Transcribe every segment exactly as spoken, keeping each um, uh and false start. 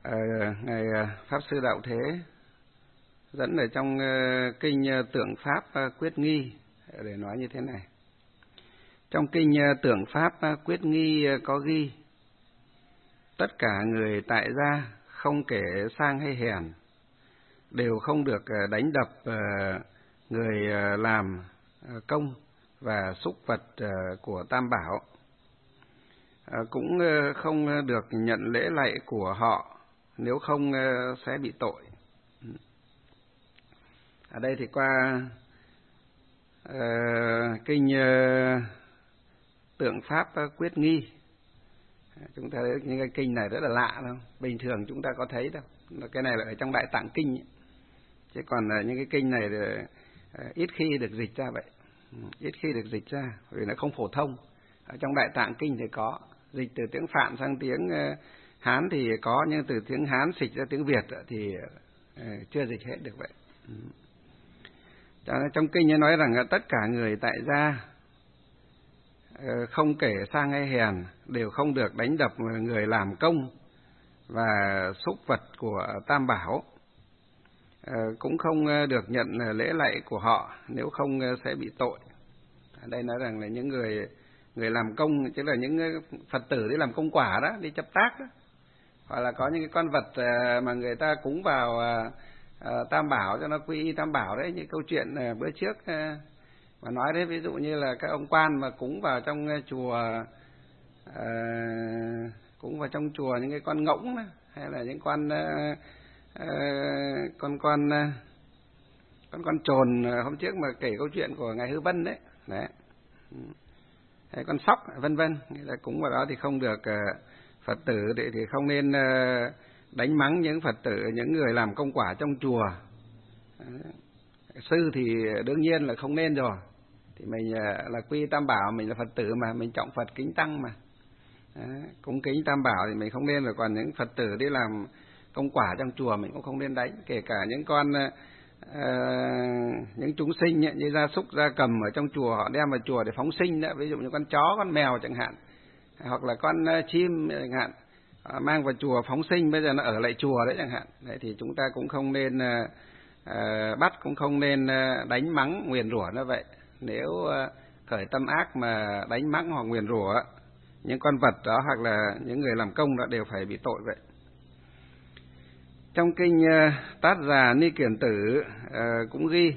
Ngài Pháp Sư Đạo Thế dẫn ở trong kinh Tượng Pháp Quyết Nghi để nói như thế này. Trong kinh Tượng Pháp Quyết Nghi có ghi: tất cả người tại gia, không kể sang hay hèn, đều không được đánh đập người làm công và súc vật của Tam Bảo, cũng không được nhận lễ lạy của họ, nếu không sẽ bị tội. Ở đây thì qua uh, kinh uh, Tượng Pháp Quyết Nghi, chúng ta thấy những cái kinh này rất là lạ đâu, bình thường chúng ta có thấy đâu, cái này là ở trong Đại Tạng Kinh ấy. Chứ còn uh, những cái kinh này thì, uh, ít khi được dịch ra vậy, ít khi được dịch ra vì nó không phổ thông. Ở trong Đại Tạng Kinh thì có dịch từ tiếng Phạn sang tiếng uh, Hán thì có, nhưng từ tiếng Hán dịch ra tiếng Việt thì uh, chưa dịch hết được vậy. Trong kinh nói rằng tất cả người tại gia, không kể sang hay hèn, đều không được đánh đập người làm công và súc vật của Tam Bảo, cũng không được nhận lễ lạy của họ, nếu không sẽ bị tội. Ở đây nói rằng là những người người làm công, chứ là những Phật tử đi làm công quả đó, đi chấp tác đó, hoặc là có những cái con vật mà người ta cúng vào À, Tam Bảo cho nó quy y Tam Bảo đấy, như câu chuyện à, bữa trước à, mà nói đấy, ví dụ như là các ông quan mà cúng vào trong uh, chùa à, cúng vào trong chùa những cái con ngỗng đó, hay là những con uh, uh, con con uh, con con trồn uh, hôm trước mà kể câu chuyện của ngài Hư Vân đấy, đấy, hay con sóc vân vân, người ta cúng vào đó thì không được uh, Phật tử thì, thì không nên uh, đánh mắng những Phật tử, những người làm công quả trong chùa. Sư thì đương nhiên là không nên rồi, thì mình là quy Tam Bảo, mình là Phật tử mà, mình trọng Phật kính Tăng mà, cúng kính Tam Bảo thì mình không nên. Rồi còn những Phật tử đi làm công quả trong chùa mình cũng không nên đánh, kể cả những con uh, những chúng sinh ấy, như gia súc gia cầm ở trong chùa họ đem vào chùa để phóng sinh đó, ví dụ như con chó, con mèo chẳng hạn, hoặc là con chim chẳng hạn, mang vào chùa phóng sinh, bây giờ nó ở lại chùa đấy chẳng hạn. Đấy thì chúng ta cũng không nên uh, uh, bắt, cũng không nên uh, đánh mắng nguyền rủa nó vậy. Nếu uh, khởi tâm ác mà đánh mắng hoặc nguyền rủa những con vật đó hoặc là những người làm công đó đều phải bị tội vậy. Trong kinh uh, Tát Già Ni Kiển Tử uh, cũng ghi: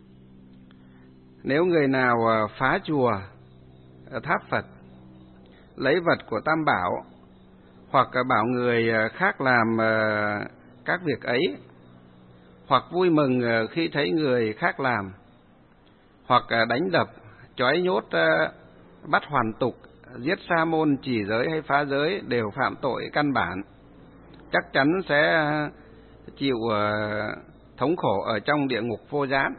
nếu người nào uh, phá chùa, uh, tháp Phật, lấy vật của Tam Bảo, hoặc bảo người khác làm các việc ấy, hoặc vui mừng khi thấy người khác làm, hoặc đánh đập, trói nhốt, bắt hoàn tục, giết sa môn, chỉ giới hay phá giới, đều phạm tội căn bản, chắc chắn sẽ chịu thống khổ ở trong địa ngục vô gián.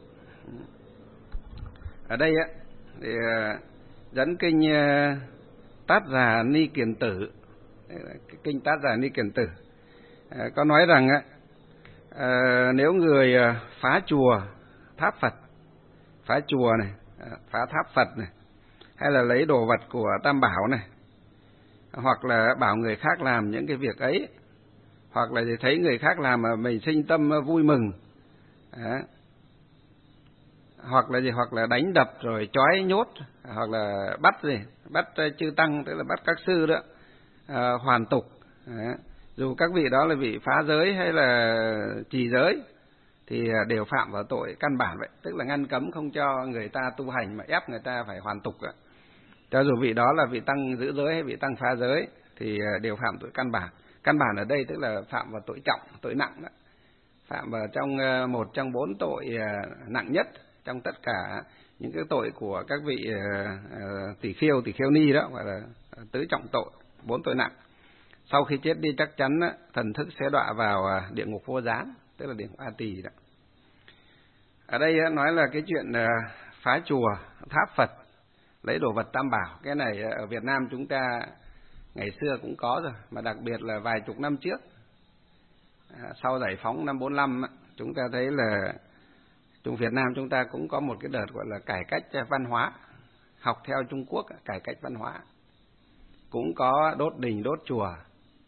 Ở đây thì dẫn kinh Tát Già Ni Kiển Tử, kinh Tát Già Ni Kiển Tử à, có nói rằng à, nếu người phá chùa, tháp Phật, phá chùa này, phá tháp Phật này, hay là lấy đồ vật của Tam Bảo này, hoặc là bảo người khác làm những cái việc ấy, hoặc là thấy người khác làm mà mình sinh tâm vui mừng, à, hoặc là gì, hoặc là đánh đập rồi trói nhốt, hoặc là bắt gì, bắt chư tăng, tức là bắt các sư đó, À, hoàn tục, à, dù các vị đó là vị phá giới hay là trì giới thì đều phạm vào tội căn bản vậy, tức là ngăn cấm không cho người ta tu hành mà ép người ta phải hoàn tục. Cho dù vị đó là vị tăng giữ giới hay vị tăng phá giới thì đều phạm tội căn bản. Căn bản ở đây tức là phạm vào tội trọng, tội nặng đó, phạm vào trong một trong bốn tội nặng nhất trong tất cả những cái tội của các vị tỷ khiêu, tỷ khiêu ni đó, gọi là tứ trọng tội, bốn tội nặng. Sau khi chết đi chắc chắn thần thức sẽ đọa vào địa ngục vô gián, tức là địa ngục A Tỳ đó. Ở đây nói là cái chuyện phá chùa, tháp Phật, lấy đồ vật Tam Bảo. Cái này ở Việt Nam chúng ta ngày xưa cũng có rồi, mà đặc biệt là vài chục năm trước, sau giải phóng năm bốn lăm, chúng ta thấy là trong Việt Nam chúng ta cũng có một cái đợt gọi là cải cách văn hóa, học theo Trung Quốc cải cách văn hóa, cũng có đốt đình đốt chùa,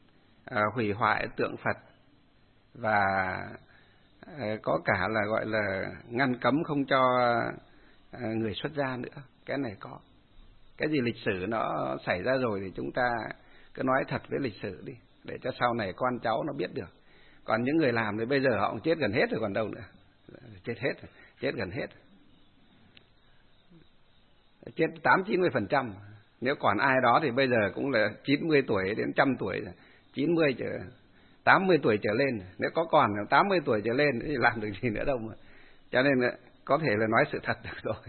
à, hủy hoại tượng Phật, và à, có cả là gọi là ngăn cấm không cho à, người xuất gia nữa. Cái này có. Cái gì lịch sử nó xảy ra rồi thì chúng ta cứ nói thật với lịch sử đi, để cho sau này con cháu nó biết được. Còn những người làm thì bây giờ họ cũng chết gần hết rồi còn đâu nữa. Chết hết rồi, chết gần hết. Chết tám chín mươi phần trăm. Nếu còn ai đó thì bây giờ cũng là chín mươi tuổi đến trăm tuổi rồi, chín mươi trở tám mươi tuổi trở lên. Nếu có còn tám mươi tuổi trở lên thì làm được gì nữa đâu mà. Cho nên có thể là nói sự thật được rồi.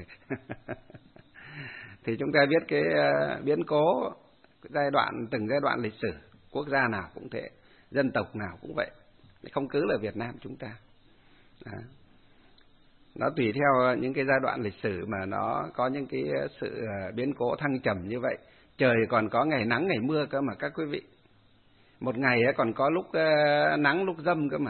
Thì chúng ta biết cái biến cố, cái giai đoạn, từng giai đoạn lịch sử, quốc gia nào cũng thế, dân tộc nào cũng vậy, không cứ là Việt Nam chúng ta. Đó. Nó tùy theo những cái giai đoạn lịch sử mà nó có những cái sự biến cố thăng trầm như vậy. Trời còn có ngày nắng ngày mưa cơ mà các quý vị. Một ngày còn có lúc nắng lúc dâm cơ mà.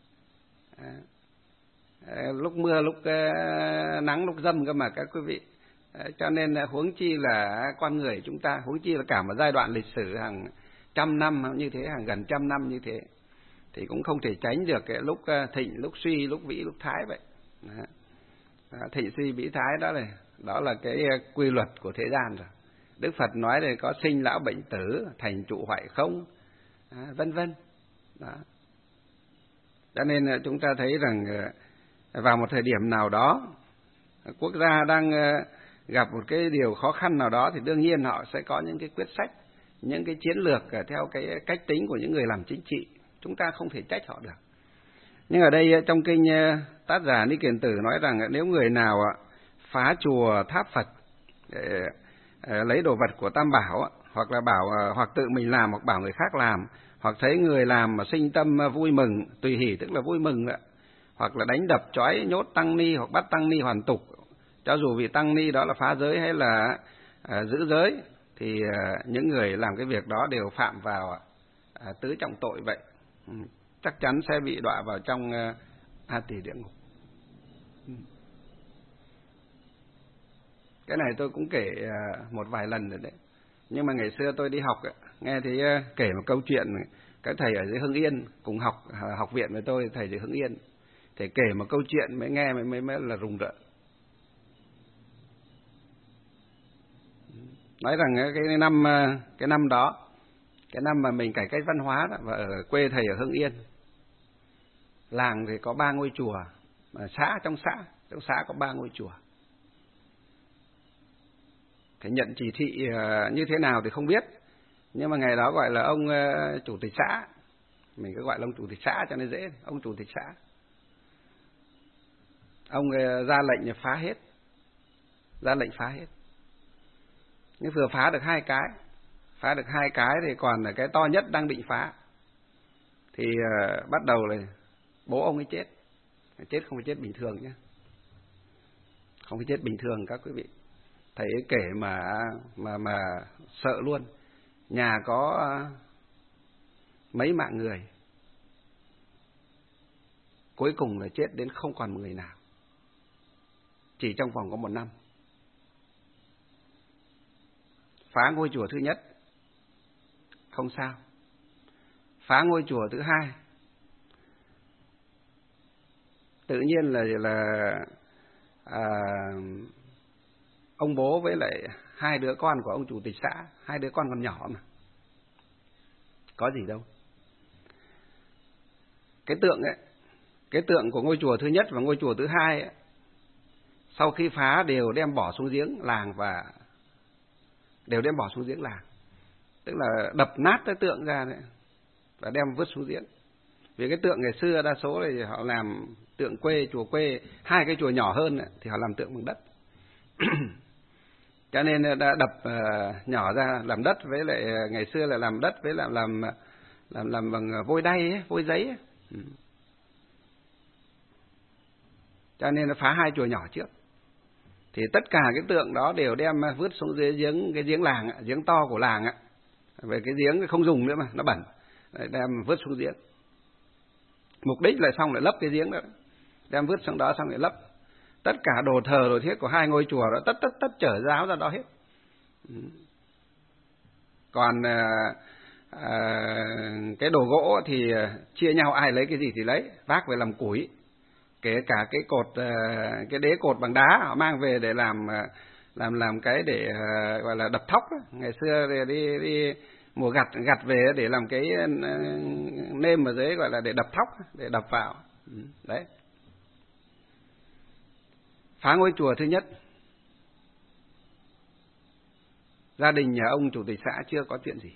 Lúc mưa lúc nắng lúc dâm cơ mà các quý vị. Cho nên huống chi là con người chúng ta, huống chi là cả một giai đoạn lịch sử hàng trăm năm như thế, hàng gần trăm năm như thế, thì cũng không thể tránh được cái lúc thịnh, lúc suy, lúc vĩ, lúc thái vậy. Đó. Thịnh suy vĩ thái đó là đó là cái quy luật của thế gian rồi. Đức Phật nói là có sinh lão bệnh tử, thành trụ hoại không, à, vân vân. Đó. Cho nên chúng ta thấy rằng vào một thời điểm nào đó quốc gia đang gặp một cái điều khó khăn nào đó thì đương nhiên họ sẽ có những cái quyết sách, những cái chiến lược theo cái cách tính của những người làm chính trị. Chúng ta không thể trách họ được. Nhưng ở đây trong kinh Tác Giả Ni Kiền Tử nói rằng nếu người nào phá chùa tháp Phật để lấy đồ vật của Tam Bảo, hoặc là bảo hoặc tự mình làm hoặc bảo người khác làm, hoặc thấy người làm mà sinh tâm vui mừng, tùy hỷ tức là vui mừng, hoặc là đánh đập trói nhốt tăng ni hoặc bắt tăng ni hoàn tục, cho dù vị tăng ni đó là phá giới hay là à, giữ giới, thì à, những người làm cái việc đó đều phạm vào à, tứ trọng tội vậy. Ừ. Chắc chắn sẽ bị đọa vào trong uh, A Tỳ địa ngục. Ừ. Cái này tôi cũng kể uh, một vài lần rồi đấy. Nhưng mà ngày xưa tôi đi học, nghe thấy uh, kể một câu chuyện, cái thầy ở dưới Hưng Yên cùng học uh, học viện với tôi, thầy dưới Hưng Yên, thầy kể một câu chuyện mới nghe mới mới, mới là rùng rợn. Nói rằng cái năm cái năm đó, cái năm mà mình cải cách văn hóa đó, và ở quê thầy ở Hưng Yên, làng thì có ba ngôi chùa, mà xã trong xã trong xã có ba ngôi chùa. Phải nhận chỉ thị như thế nào thì không biết, nhưng mà ngày đó gọi là ông chủ tịch xã, mình cứ gọi là ông chủ tịch xã cho nên dễ, ông chủ tịch xã. Ông ra lệnh phá hết, ra lệnh phá hết. Nhưng vừa phá được hai cái, phá được hai cái thì còn là cái to nhất đang định phá, thì uh, bắt đầu là bố ông ấy chết, chết không phải chết bình thường nhé, không phải chết bình thường các quý vị. Thầy ấy kể mà mà mà sợ luôn. Nhà có uh, mấy mạng người, cuối cùng là chết đến không còn một người nào, chỉ trong vòng có một năm. Phá ngôi chùa thứ nhất không sao, phá ngôi chùa thứ hai tự nhiên là là à, ông bố với lại hai đứa con của ông chủ tịch xã, hai đứa con còn nhỏ mà, có gì đâu. Cái tượng ấy, cái tượng của ngôi chùa thứ nhất và ngôi chùa thứ hai ấy, sau khi phá đều đem bỏ xuống giếng làng, và đều đem bỏ xuống giếng làng, tức là đập nát cái tượng ra đấy và đem vứt xuống giếng. Vì cái tượng ngày xưa đa số thì họ làm tượng quê, chùa quê, hai cái chùa nhỏ hơn ấy, thì họ làm tượng bằng đất. Cho nên đã đập uh, nhỏ ra làm đất, với lại ngày xưa là làm đất với làm làm làm làm bằng vôi đay ấy, vôi giấy ấy. Ừ. Cho nên nó phá hai chùa nhỏ trước. Thì tất cả cái tượng đó đều đem vứt xuống dưới giếng, cái giếng làng, giếng to của làng ạ. Về cái giếng không dùng nữa mà nó bẩn, đem vứt xuống giếng. Mục đích là xong lại lấp cái giếng đó, đem vứt xuống đó xong lại lấp. Tất cả đồ thờ đồ thiết của hai ngôi chùa đó tất tất tất trở ráo ra đó hết. Còn à, à, cái đồ gỗ thì chia nhau ai lấy cái gì thì lấy, vác về làm củi. Kể cả cái cột, cái đế cột bằng đá họ mang về để làm làm làm cái để gọi là đập thóc đó. Ngày xưa thì đi đi mùa gặt gặt về để làm cái nêm ở dưới gọi là để đập thóc, để đập vào. Đấy. Phá ngôi chùa thứ nhất, gia đình nhà ông chủ tịch xã chưa có chuyện gì.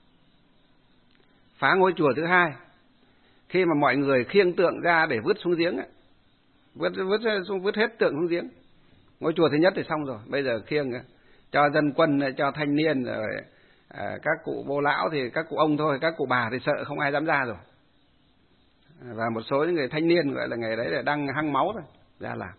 Phá ngôi chùa thứ hai, khi mà mọi người khiêng tượng ra để vứt xuống giếng ấy, vứt vứt vứt hết tượng xuống giếng. Ngôi chùa thứ nhất thì xong rồi, bây giờ khiêng cho dân quân, cho thanh niên rồi à, các cụ bô lão thì các cụ ông thôi, các cụ bà thì sợ không ai dám ra rồi. Và một số những người thanh niên gọi là ngày đấy là đang hăng máu thôi ra làm.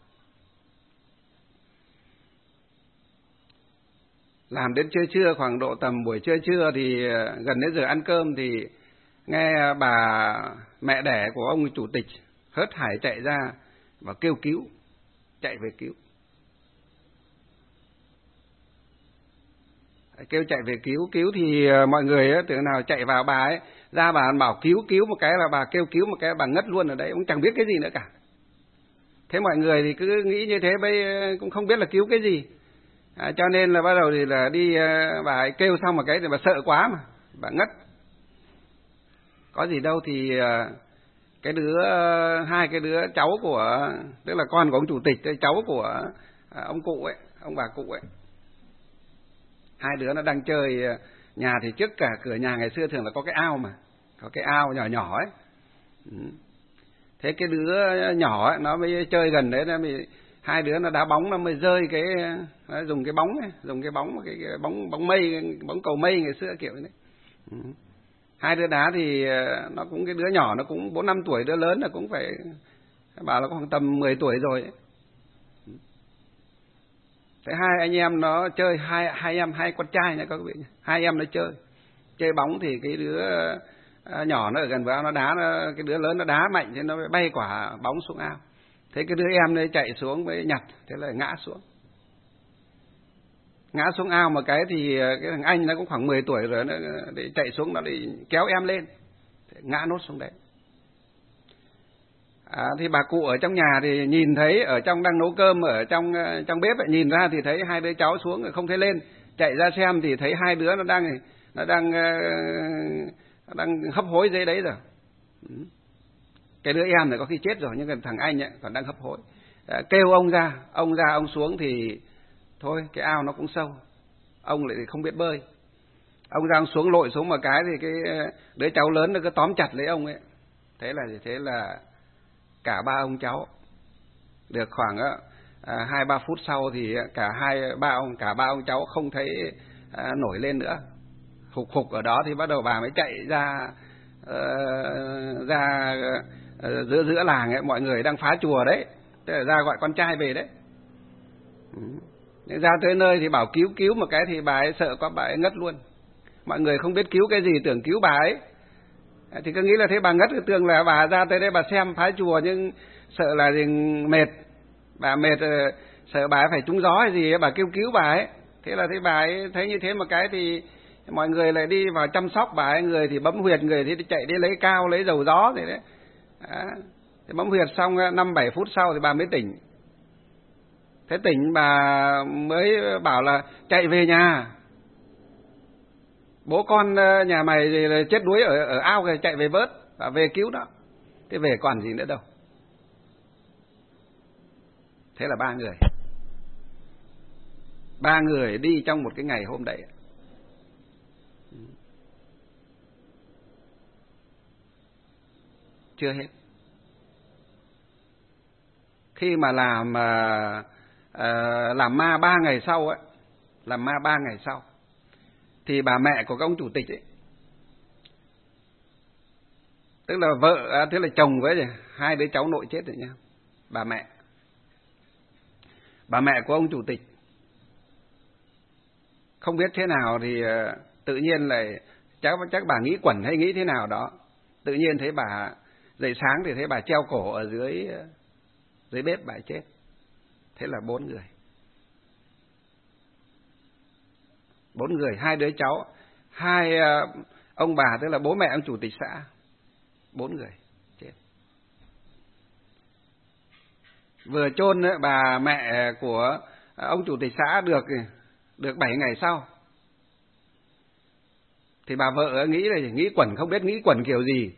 Làm đến trưa trưa, khoảng độ tầm buổi trưa trưa thì gần đến giờ ăn cơm thì nghe bà mẹ đẻ của ông chủ tịch hớt hải chạy ra và kêu cứu, chạy về cứu. Kêu chạy về cứu, cứu thì mọi người ấy, tưởng nào chạy vào bà ấy, ra bà bảo cứu, cứu một cái là bà kêu cứu một cái bà ngất luôn ở đấy, cũng chẳng biết cái gì nữa cả. Thế mọi người thì cứ nghĩ như thế, bây cũng không biết là cứu cái gì. À, cho nên là bắt đầu thì là đi, bà ấy kêu xong một cái thì bà sợ quá mà, bà ngất. Có gì đâu thì cái đứa, hai cái đứa cháu của, tức là con của ông chủ tịch, cháu của ông cụ ấy, ông bà cụ ấy. Hai đứa nó đang chơi, nhà thì trước cả cửa nhà ngày xưa thường là có cái ao mà, có cái ao nhỏ nhỏ ấy. Thế cái đứa nhỏ ấy, nó mới chơi gần đấy, nó mới, hai đứa nó đá bóng, nó mới rơi cái, nó dùng cái bóng ấy, dùng cái bóng, cái, cái bóng bóng mây, bóng cầu mây ngày xưa kiểu như thế. Hai đứa đá thì nó cũng, cái đứa nhỏ nó cũng bốn năm tuổi, đứa lớn là cũng phải, bảo là khoảng tầm mười tuổi rồi ấy. Thế hai anh em nó chơi, hai hai em hai con trai nha các vị, hai em nó chơi chơi bóng thì cái đứa nhỏ nó ở gần vào nó đá, nó, cái đứa lớn nó đá mạnh thế nó bay quả bóng xuống ao. Thế cái đứa em nó chạy xuống mới nhặt, thế là ngã xuống. Ngã xuống ao một cái thì cái thằng anh nó cũng khoảng mười tuổi rồi, nó để chạy xuống nó để kéo em lên, ngã nốt xuống đấy. À, thì bà cụ ở trong nhà thì nhìn thấy, ở trong đang nấu cơm ở trong trong bếp ấy, nhìn ra thì thấy hai đứa cháu xuống không thấy lên, chạy ra xem thì thấy hai đứa nó đang nó đang nó đang hấp hối dưới đấy rồi. Cái đứa em này có khi chết rồi, nhưng cái thằng anh ấy còn đang hấp hối. À, kêu ông ra, ông ra ông xuống thì thôi cái ao nó cũng sâu, ông lại không biết bơi. Ông ra ông xuống lội xuống một cái thì cái đứa cháu lớn nó cứ tóm chặt lấy ông ấy. Thế là thế là cả ba ông cháu được khoảng à, hai ba phút sau thì cả hai ba ông cả ba ông cháu không thấy à, nổi lên nữa. Khục khục ở đó thì bắt đầu bà mới chạy ra uh, ra uh, giữa giữa làng ấy, mọi người đang phá chùa đấy, thế là ra gọi con trai về đấy. Ừ. Ra tới nơi thì bảo cứu cứu một cái thì bà ấy sợ quá, bà ấy ngất luôn. Mọi người không biết cứu cái gì, tưởng cứu bà ấy thì cứ nghĩ là thế bà ngất, tưởng là bà ra tới đây bà xem phá chùa, nhưng sợ là gì mệt, bà mệt sợ bà ấy phải trúng gió hay gì ấy, bà kêu cứu bà ấy. Thế là thấy bà ấy thấy như thế một cái thì mọi người lại đi vào chăm sóc bà ấy, người thì bấm huyệt, người thì chạy đi lấy cao lấy dầu gió thế đấy. À, thì bấm huyệt xong năm bảy phút sau thì bà mới tỉnh. Thế tỉnh bà mới bảo là chạy về nhà, bố con nhà mày thì chết đuối ở ở ao kìa, chạy về vớt và về cứu nó. Thế về còn gì nữa đâu. Thế là ba người, ba người đi trong một cái ngày hôm đấy. Chưa hết. Khi mà làm à, à, làm ma ba ngày sau ấy, làm ma ba ngày sau thì bà mẹ của các ông chủ tịch ấy, tức là vợ, à, tức là chồng với hai đứa cháu nội chết rồi nha. Bà mẹ, bà mẹ của ông chủ tịch không biết thế nào thì uh, tự nhiên lại chắc chắc bà nghĩ quẩn hay nghĩ thế nào đó, tự nhiên thấy bà dậy sáng thì thấy bà treo cổ ở dưới uh, dưới bếp, bà chết. Thế là bốn người, bốn người, hai đứa cháu, hai uh, ông bà tức là bố mẹ ông chủ tịch xã, bốn người chết. Vừa chôn bà mẹ của ông chủ tịch xã được được bảy ngày sau, thì bà vợ nghĩ là nghĩ quẩn, không biết nghĩ quẩn kiểu gì,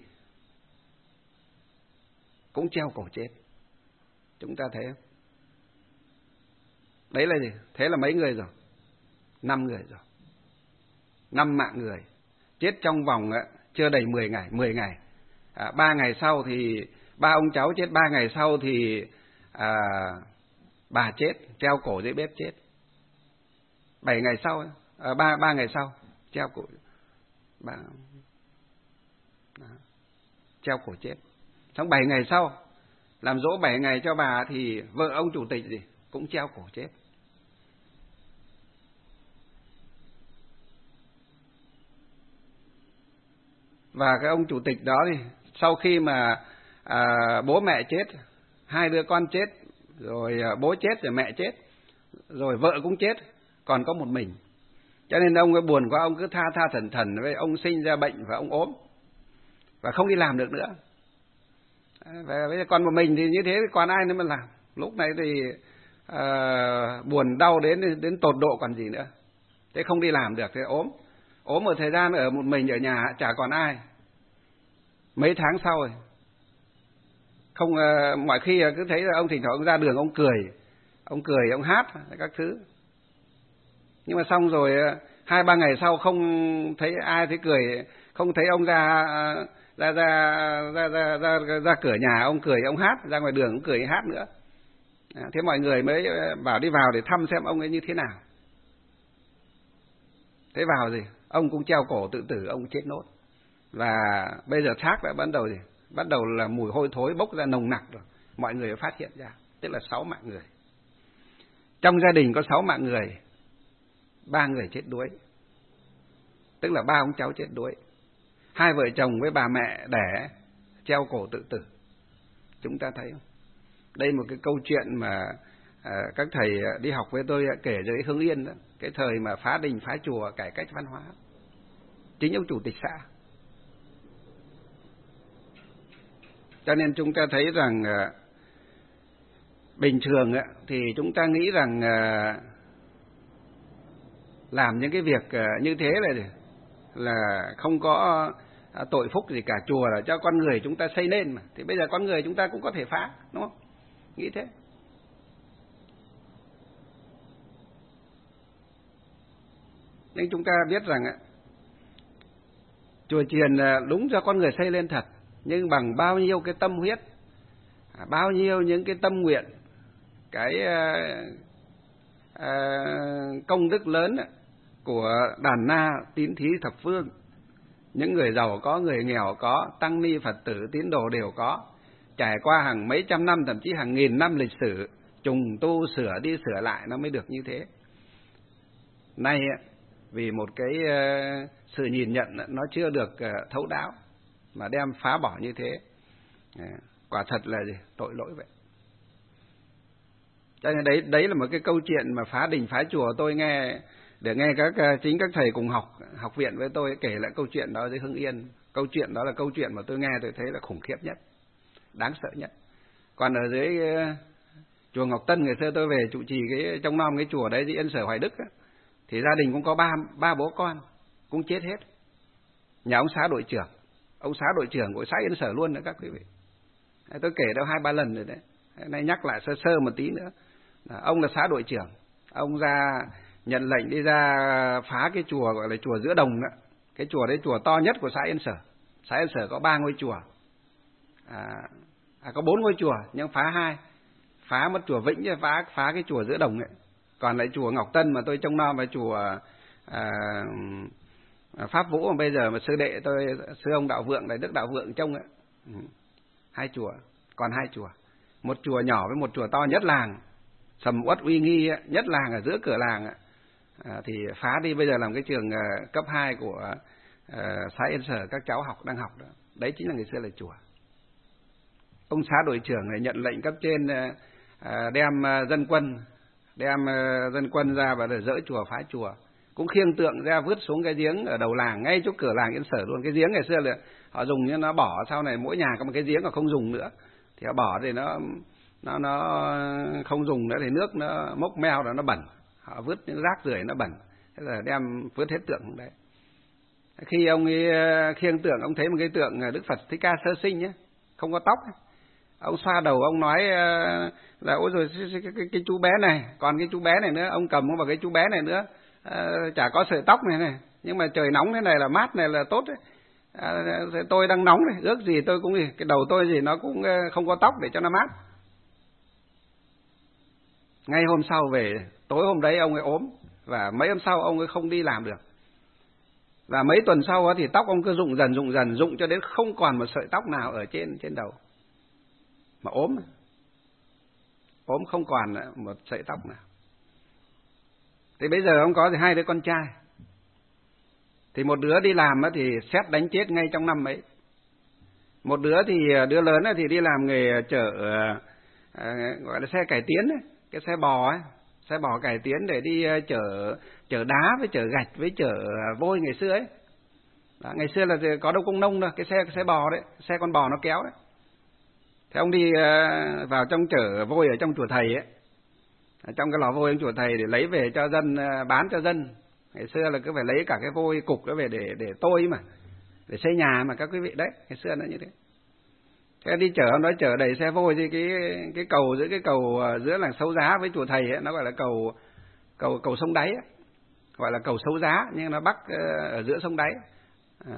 cũng treo cổ chết. Chúng ta thấy không? Đấy là gì? Thế là mấy người rồi? Năm người rồi. Năm mạng người chết trong vòng chưa đầy mười ngày, mười ngày. À, ba ngày sau thì ba ông cháu chết, ba ngày sau thì à, bà chết, treo cổ dưới bếp chết. Bảy ngày sau, à, ba ba ngày sau treo cổ, bà đó, treo cổ chết. Xong bảy ngày sau làm dỗ bảy ngày cho bà thì vợ ông chủ tịch gì cũng treo cổ chết. Và cái ông chủ tịch đó thì sau khi mà à, bố mẹ chết, hai đứa con chết, rồi à, bố chết rồi mẹ chết, rồi vợ cũng chết, còn có một mình. Cho nên ông ấy buồn quá, ông cứ tha tha thần thần với ông sinh ra bệnh và ông ốm và không đi làm được nữa. Và bây giờ còn một mình thì như thế thì còn ai nữa mà làm. Lúc này thì à, buồn đau đến đến tột độ còn gì nữa. Thế không đi làm được thì ốm. Ốm một thời gian ở một mình ở nhà chả còn ai. Mấy tháng sau rồi không, à, mọi khi cứ thấy là ông thỉnh thoảng ông ra đường ông cười, ông cười ông hát các thứ. Nhưng mà xong rồi hai ba ngày sau không thấy ai thấy cười, không thấy ông ra ra ra ra ra ra, ra cửa nhà ông cười ông hát, ra ngoài đường ông cười hát nữa. À, thế mọi người mới bảo đi vào để thăm xem ông ấy như thế nào. Thế vào gì ông cũng treo cổ tự tử, ông chết nốt. Và bây giờ xác đã bắt đầu gì bắt đầu là mùi hôi thối bốc ra nồng nặc rồi, mọi người phát hiện ra, tức là sáu mạng người. Trong gia đình có sáu mạng người, ba người chết đuối, tức là ba ông cháu chết đuối, hai vợ chồng với bà mẹ đẻ treo cổ tự tử. Chúng ta thấy không? Đây một cái câu chuyện mà à, các thầy đi học với tôi kể dưới Hưng Yên đó, cái thời mà phá đình phá chùa cải cách văn hóa, chính ông chủ tịch xã. Cho nên chúng ta thấy rằng à, bình thường á, thì chúng ta nghĩ rằng à, làm những cái việc à, như thế là là không có à, tội phúc gì cả, chùa là cho con người chúng ta xây nên mà, thì bây giờ con người chúng ta cũng có thể phá, đúng không? Nghĩ thế. Nhưng chúng ta biết rằng á, chùa chiền đúng cho con người xây lên thật, nhưng bằng bao nhiêu cái tâm huyết, bao nhiêu những cái tâm nguyện, cái uh, uh, công đức lớn của đàn na tín thí thập phương, những người giàu có, người nghèo có, tăng ni Phật tử tín đồ đều có, trải qua hàng mấy trăm năm, thậm chí hàng nghìn năm lịch sử, trùng tu sửa đi sửa lại nó mới được như thế. Nay vì một cái uh, sự nhìn nhận nó chưa được uh, thấu đáo mà đem phá bỏ như thế, à, quả thật là gì? Tội lỗi vậy. Cho nên đấy đấy là một cái câu chuyện mà phá đình phá chùa, tôi nghe để nghe các chính các thầy cùng học học viện với tôi kể lại câu chuyện đó dưới Hưng Yên. Câu chuyện đó là câu chuyện mà tôi nghe tôi thấy là khủng khiếp nhất, đáng sợ nhất. Còn ở dưới uh, chùa Ngọc Tân ngày xưa tôi về trụ trì cái trong nom cái chùa đấy dưới Yên Sở Hoài Đức á, thì gia đình cũng có ba ba bố con cũng chết hết. Nhà ông xã đội trưởng, ông xã đội trưởng của xã Yên Sở luôn nữa các quý vị. Tôi kể đâu hai ba lần rồi đấy. Nay nhắc lại sơ sơ một tí nữa. Ông là xã đội trưởng, ông ra nhận lệnh đi ra phá cái chùa gọi là chùa Giữa Đồng đó. Cái chùa đấy chùa to nhất của xã Yên Sở. Xã Yên Sở có ba ngôi chùa, à, à, có bốn ngôi chùa nhưng phá hai, phá một chùa Vĩnh với phá phá cái chùa Giữa Đồng ấy. Còn lại chùa Ngọc Tân mà tôi trông nom và chùa à, Pháp Vũ mà bây giờ mà sư đệ tôi, sư ông Đạo Vượng, đại đức Đạo Vượng trông ấy, ừ. Hai chùa, còn hai chùa, một chùa nhỏ với một chùa to nhất làng, sầm uất uy nghi ấy, nhất làng ở giữa cửa làng ấy. À, thì phá đi, bây giờ làm cái trường uh, cấp hai của uh, xã Yên Sở các cháu học đang học đó. Đấy chính là ngày xưa là chùa. Ông xã đội trưởng này nhận lệnh cấp trên uh, uh, đem uh, dân quân đem uh, dân quân ra và để dỡ chùa phá chùa. cũng khiêng tượng ra vứt xuống cái giếng ở đầu làng, ngay chỗ cửa làng Yên Sở luôn. Cái giếng ngày xưa là họ dùng nhưng nó bỏ, sau này mỗi nhà có một cái giếng họ không dùng nữa, thì họ bỏ thì nó nó nó không dùng nữa thì nước nó mốc meo rồi nó bẩn, họ vứt những rác rưởi nó bẩn, thế là đem vứt hết tượng đấy. Khi ông ấy khiêng tượng, ông thấy một cái tượng Đức Phật Thích Ca Sơ Sinh nhé, không có tóc ấy. Ông xoa đầu, ông nói là ôi rồi cái, cái, cái, cái chú bé này, còn cái chú bé này nữa, ông cầm vào cái chú bé này nữa, à, chả có sợi tóc này này, nhưng mà trời nóng thế này là mát này là tốt đấy. À, tôi đang nóng này, ước gì tôi cũng gì, cái đầu tôi gì nó cũng không có tóc để cho nó mát. Ngay hôm sau về, tối hôm đấy ông ấy ốm, và mấy hôm sau ông ấy không đi làm được. Và mấy tuần sau thì tóc ông cứ rụng dần rụng dần, rụng cho đến không còn một sợi tóc nào ở trên trên đầu. Mà ốm, ốm không còn một sợi tóc nào. Thì bây giờ ông có thì hai đứa con trai. Thì một đứa đi làm thì sét đánh chết ngay trong năm ấy. Một đứa thì đứa lớn thì đi làm nghề chở à, gọi là xe cải tiến ấy, cái xe bò ấy, xe bò cải tiến để đi chở chở đá với chở gạch với chở vôi ngày xưa ấy. Đó, ngày xưa là có đâu công nông đâu, cái xe cái xe bò đấy, xe con bò nó kéo đấy. Thế ông đi vào trong chở vôi ở trong chùa thầy ấy, ở trong cái lò vôi trong chùa thầy để lấy về cho dân, bán cho dân. Ngày xưa là cứ phải lấy cả cái vôi cục đó về để để tôi mà, để xây nhà mà các quý vị đấy, ngày xưa nó như thế. Thế đi chở, ông nói chở đầy xe vôi thì cái cái cầu giữa cái cầu giữa làng Xấu Giá với chùa thầy ấy, nó gọi là cầu cầu cầu sông đáy ấy, gọi là cầu Xấu Giá nhưng nó bắc ở giữa sông đáy. Đó.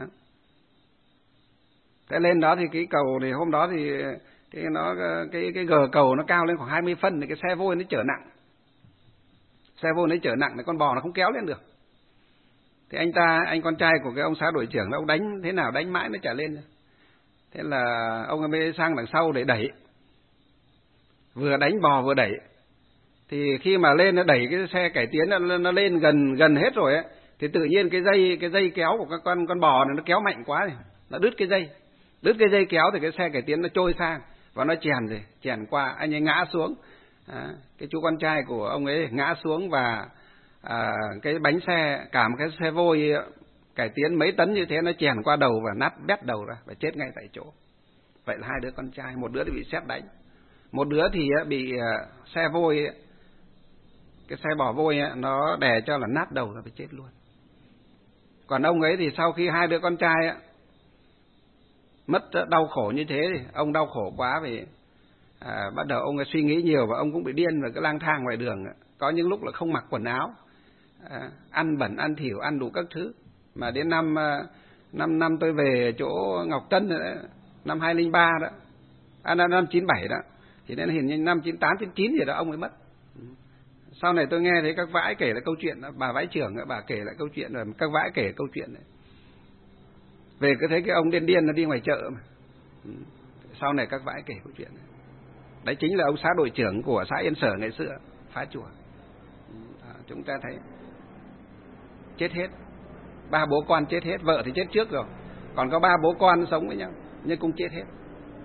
Thế lên đó thì cái cầu thì hôm đó thì cái nó cái cái gờ cầu nó cao lên khoảng hai mươi phân thì cái xe vôi nó chở nặng. Xe vôi nó chở nặng thì con bò nó không kéo lên được. Thì anh ta, anh con trai của cái ông xã đội trưởng đó, ông đánh thế nào đánh mãi nó chả lên. Thế là ông ấy mới sang đằng sau để đẩy. Vừa đánh bò vừa đẩy. Thì khi mà lên nó đẩy cái xe cải tiến nó, nó lên gần gần hết rồi ấy, thì tự nhiên cái dây cái dây kéo của các con con bò này nó kéo mạnh quá này, nó đứt cái dây. Đứt cái dây kéo thì cái xe cải tiến nó trôi sang và nó chèn rồi, chèn qua, anh ấy ngã xuống. À, cái chú con trai của ông ấy ngã xuống và à, cái bánh xe, cả một cái xe vôi cải tiến mấy tấn như thế nó chèn qua đầu và nát bét đầu ra và chết ngay tại chỗ. Vậy là hai đứa con trai, một đứa thì bị sét đánh, một đứa thì bị xe vôi, cái xe bò vôi nó đè cho là nát đầu ra phải chết luôn. Còn ông ấy thì sau khi hai đứa con trai mất đau khổ như thế thì ông đau khổ quá vì à, bắt đầu ông ấy suy nghĩ nhiều và ông cũng bị điên và cứ lang thang ngoài đường. Có những lúc là không mặc quần áo, à, ăn bẩn ăn thỉu, ăn đủ các thứ. Mà đến năm năm năm tôi về chỗ Ngọc Tân rồi đấy, năm hai không không ba đó, à, năm, năm chín bảy đó, thì đến hình như năm chín tám chín chín gì đó ông ấy mất. Sau này tôi nghe thấy các vãi kể lại câu chuyện đó, bà vãi trưởng bà kể lại câu chuyện rồi, các vãi kể câu chuyện này. Về cứ thấy cái ông điên điên nó đi ngoài chợ mà. Sau này các vãi kể câu chuyện này. Đấy chính là ông xã đội trưởng của xã Yên Sở ngày xưa phá chùa. À, chúng ta thấy chết hết, ba bố con chết hết, vợ thì chết trước rồi, còn có ba bố con sống với nhau nhưng cũng chết hết.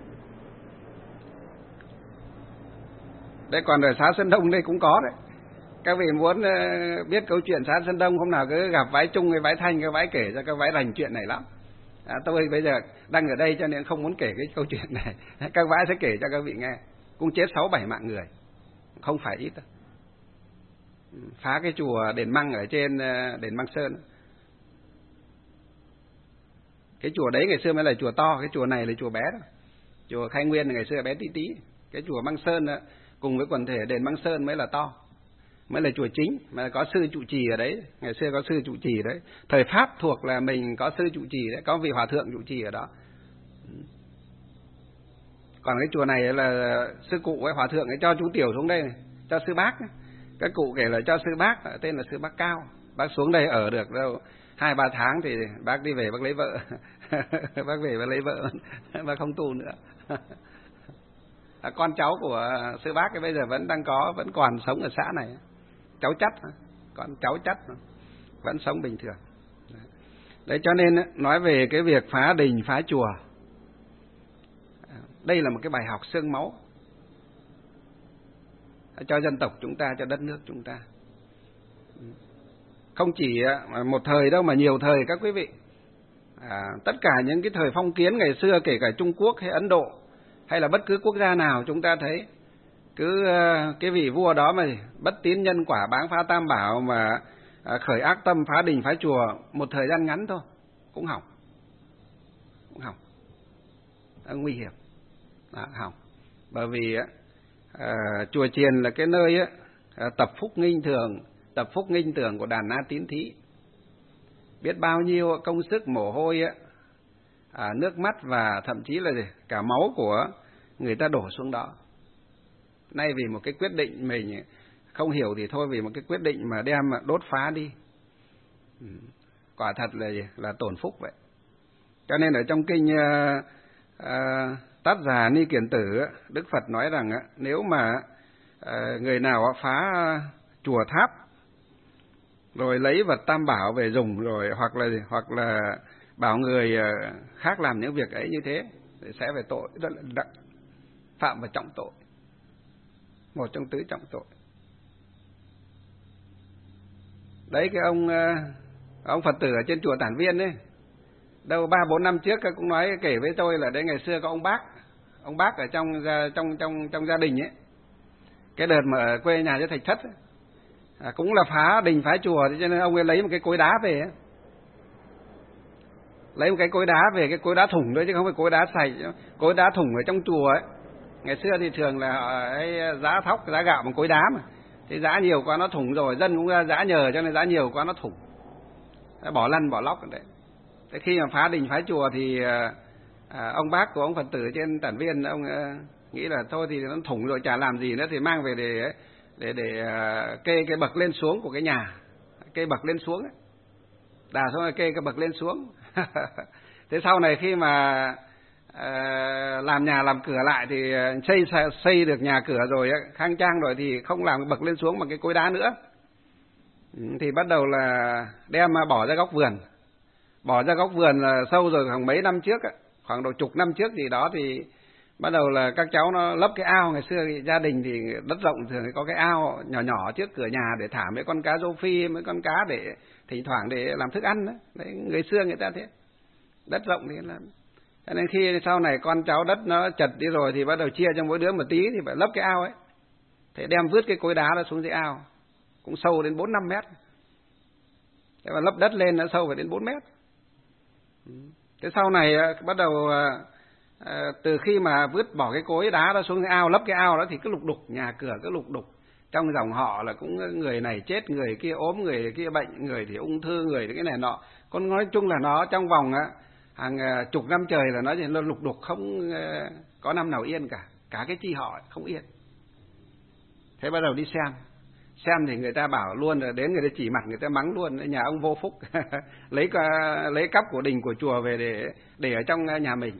Đấy, còn ở xã Sơn Đông đây cũng có đấy. Các vị muốn biết câu chuyện xã Sơn Đông, hôm nào cứ gặp Vãi Trung hay Vãi Thanh, các Vãi kể cho các Vãi rành chuyện này lắm. À, tôi bây giờ đang ở đây cho nên không muốn kể cái câu chuyện này. Các Vãi sẽ kể cho các vị nghe. Cũng chết sáu bảy mạng người, không phải ít đâu. Phá cái chùa Đền Măng ở trên Đền Măng Sơn. Cái chùa đấy ngày xưa mới là chùa to, cái chùa này là chùa bé đó. Chùa Khai Nguyên ngày xưa bé tí tí. Cái chùa Măng Sơn đó, cùng với quần thể Đền Măng Sơn mới là to, mới là chùa chính, mà có sư trụ trì ở đấy. Ngày xưa có sư trụ trì đấy. Thời Pháp thuộc là mình có sư trụ trì đấy, có vị hòa thượng trụ trì ở đó. Còn cái chùa này là sư cụ ấy, hòa thượng ấy cho chú Tiểu xuống đây này, cho sư Bác ấy. Các cụ kể là cho sư Bác, tên là sư Bác Cao. Bác xuống đây ở được đâu hai ba tháng thì bác đi về bác lấy vợ. Bác về bác lấy vợ, bác không tu nữa. À, con cháu của sư Bác ấy bây giờ vẫn đang có, vẫn còn sống ở xã này. Cháu Chắt, con cháu Chắt vẫn sống bình thường. Đấy, cho nên nói về cái việc phá đình phá chùa, đây là một cái bài học xương máu cho dân tộc chúng ta, cho đất nước chúng ta. không chỉ một thời đâu mà nhiều thời các quý vị. À, tất cả những cái thời phong kiến ngày xưa, kể cả Trung Quốc hay Ấn Độ hay là bất cứ quốc gia nào, chúng ta thấy cứ cái vị vua đó mà bất tín nhân quả, báng phá tam bảo, mà khởi ác tâm phá đình phá chùa, một thời gian ngắn thôi cũng hỏng, cũng hỏng, nguy hiểm, à, hỏng. Bởi vì à, chùa chiền là cái nơi á, tập phúc nghinh thường, tập phúc nghinh tưởng của đàn na tín thí, biết bao nhiêu công sức mồ hôi á, à, nước mắt và thậm chí là cả máu của người ta đổ xuống đó. Nay vì một cái quyết định mình không hiểu thì thôi, vì một cái quyết định mà đem đốt phá đi, ừ, quả thật là là tổn phúc vậy. Cho nên ở trong kinh uh, uh, Tát Già Ni Kiền Tử, Đức Phật nói rằng uh, nếu mà uh, người nào phá chùa tháp rồi lấy vật tam bảo về dùng, rồi hoặc là hoặc là bảo người uh, khác làm những việc ấy như thế, thì sẽ phải tội rất là nặng, phạm vào trọng tội, một trong tứ trọng tội. Đấy, cái ông ông Phật tử ở trên chùa Tản Viên ấy, đâu ba bốn năm trước cũng nói, kể với tôi là đấy, ngày xưa có ông bác, ông bác ở trong trong trong trong gia đình ấy, cái đợt mà ở quê nhà cho Thạch Thất ấy, à, cũng là phá đình phá chùa, cho nên ông ấy lấy một cái cối đá về ấy. Lấy một cái cối đá về, cái cối đá thủng đấy chứ không phải cối đá sạch, cối đá thủng ở trong chùa ấy. Ngày xưa thì thường là ấy, giá thóc, giá gạo bằng cối đá mà, thì giá nhiều quá nó thủng rồi, dân cũng giá nhờ cho nên giá nhiều quá nó thủng, bỏ lăn bỏ lóc ở đấy. Thế khi mà phá đình phá chùa thì à, ông bác của ông Phật tử trên Tản Viên, ông à, nghĩ là thôi thì nó thủng rồi chả làm gì nữa, thì mang về để để để à, kê cái bậc lên xuống của cái nhà, kê bậc lên xuống ấy. Đào xong rồi kê cái bậc lên xuống. Thế sau này khi mà à, làm nhà làm cửa lại thì xây xây được nhà cửa rồi, khang trang rồi, thì không làm bậc lên xuống bằng cái cối đá nữa, thì bắt đầu là đem bỏ ra góc vườn. Bỏ ra góc vườn là sâu rồi, khoảng mấy năm trước, khoảng độ chục năm trước gì đó, thì bắt đầu là các cháu nó lấp cái ao. Ngày xưa thì gia đình thì đất rộng, thường có cái ao nhỏ nhỏ trước cửa nhà để thả mấy con cá rô phi, mấy con cá để thỉnh thoảng để làm thức ăn đó. Đấy, người xưa người ta thế, đất rộng thì làm. Cho nên khi sau này con cháu đất nó chật đi rồi thì bắt đầu chia cho mỗi đứa một tí, thì phải lấp cái ao ấy. Thế đem vứt cái cối đá đó xuống dưới ao, cũng sâu đến bốn năm mét. Thế mà lấp đất lên nó sâu phải đến bốn mét. Thế sau này bắt đầu à, từ khi mà vứt bỏ cái cối đá đó xuống cái ao, lấp cái ao đó, thì cứ lục đục, nhà cửa cứ lục đục. Trong dòng họ là cũng người này chết, người kia ốm, người kia bệnh, người thì ung thư, người thì cái này nọ. Còn nói chung là nó trong vòng á, hàng chục năm trời là nó nó lục đục, không có năm nào yên cả, cả cái chi họ không yên. Thế bắt đầu đi xem, xem thì người ta bảo luôn, là đến người ta chỉ mặt người ta mắng luôn, nhà ông vô phúc. lấy lấy cắp của đình của chùa về để để ở trong nhà mình.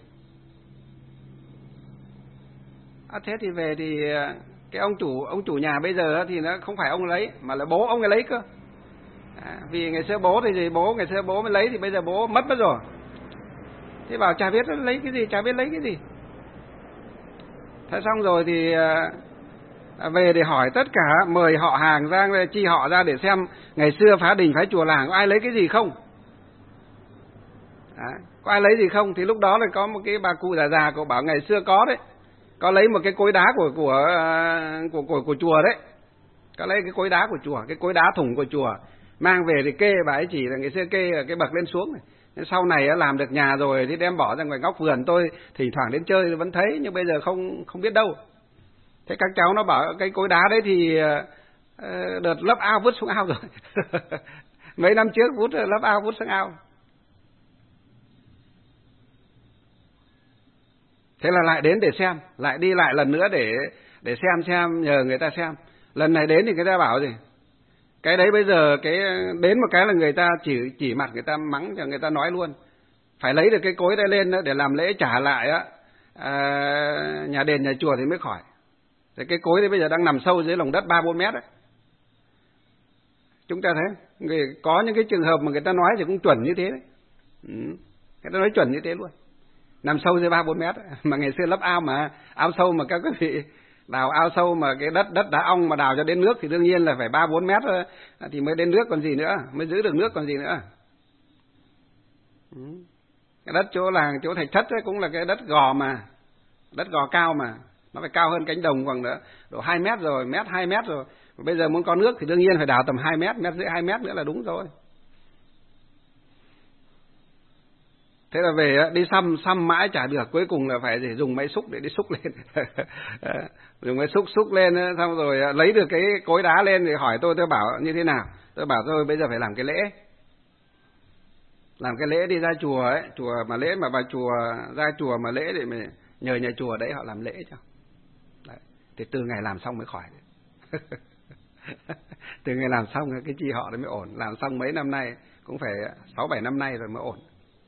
À, thế thì về thì cái ông chủ ông chủ nhà bây giờ thì nó không phải ông lấy, mà là bố ông ấy lấy cơ. À, vì ngày xưa bố thì gì, bố ngày xưa bố mới lấy, thì bây giờ bố mất mất rồi. Thế bảo chả biết lấy cái gì, chả biết lấy cái gì. Thế xong rồi thì à, về để hỏi tất cả, mời họ hàng ra, chi họ ra để xem ngày xưa phá đình phá chùa làng có ai lấy cái gì không. À, có ai lấy gì không? Thì lúc đó là có một cái bà cụ già già, cô bảo ngày xưa có đấy, có lấy một cái cối đá của của của của, của chùa đấy, có lấy cái cối đá của chùa, cái cối đá thủng của chùa, mang về thì kê. Bà ấy chỉ là ngày xưa kê cái bậc lên xuống này. Sau này làm được nhà rồi thì đem bỏ ra ngoài góc vườn, tôi thỉnh thoảng đến chơi vẫn thấy, nhưng bây giờ không không biết đâu. Thế các cháu nó bảo cái cối đá đấy thì đợt lấp ao vứt xuống ao rồi. Mấy năm trước vứt lấp ao vứt xuống ao. Thế là lại đến để xem, lại đi lại lần nữa để để xem xem, nhờ người ta xem. Lần này đến thì người ta bảo gì? Cái đấy bây giờ cái đến một cái là người ta chỉ chỉ mặt người ta mắng, cho người ta nói luôn. Phải lấy được cái cối đây lên để làm lễ trả lại á, à, nhà đền nhà chùa thì mới khỏi. Thế cái cối đấy bây giờ đang nằm sâu dưới lòng đất ba bốn mét đấy. Chúng ta thấy, người, có những cái trường hợp mà người ta nói thì cũng chuẩn như thế đấy. Ừ, người ta nói chuẩn như thế luôn. Nằm sâu dưới ba bốn mét ấy. Mà ngày xưa lấp ao mà, ao sâu mà các quý vị Đào ao sâu mà cái đất đất đá ong mà đào cho đến nước thì đương nhiên là phải ba bốn mét thì mới đến nước còn gì nữa, mới giữ được nước còn gì nữa. Cái đất chỗ làng chỗ Thạch Thất ấy cũng là cái đất gò mà, đất gò cao mà, nó phải cao hơn cánh đồng khoảng nữa độ hai mét rồi, mét hai mét rồi. Bây giờ muốn có nước thì đương nhiên phải đào tầm hai mét, mét rưỡi hai mét nữa là đúng rồi. Thế là về đi xăm xăm mãi chả được, cuối cùng là phải để dùng máy xúc để đi xúc lên. Dùng máy xúc xúc lên xong rồi lấy được cái cối đá lên thì hỏi tôi, tôi bảo như thế nào? Tôi bảo tôi bây giờ phải làm cái lễ. Làm cái lễ đi ra chùa ấy, chùa mà lễ mà vào chùa, ra chùa mà lễ để mà nhờ nhà chùa đấy họ làm lễ cho. Đấy. Thì từ ngày làm xong mới khỏi. Từ ngày làm xong cái chi họ mới ổn, làm xong mấy năm nay cũng phải sáu bảy năm nay rồi mới ổn.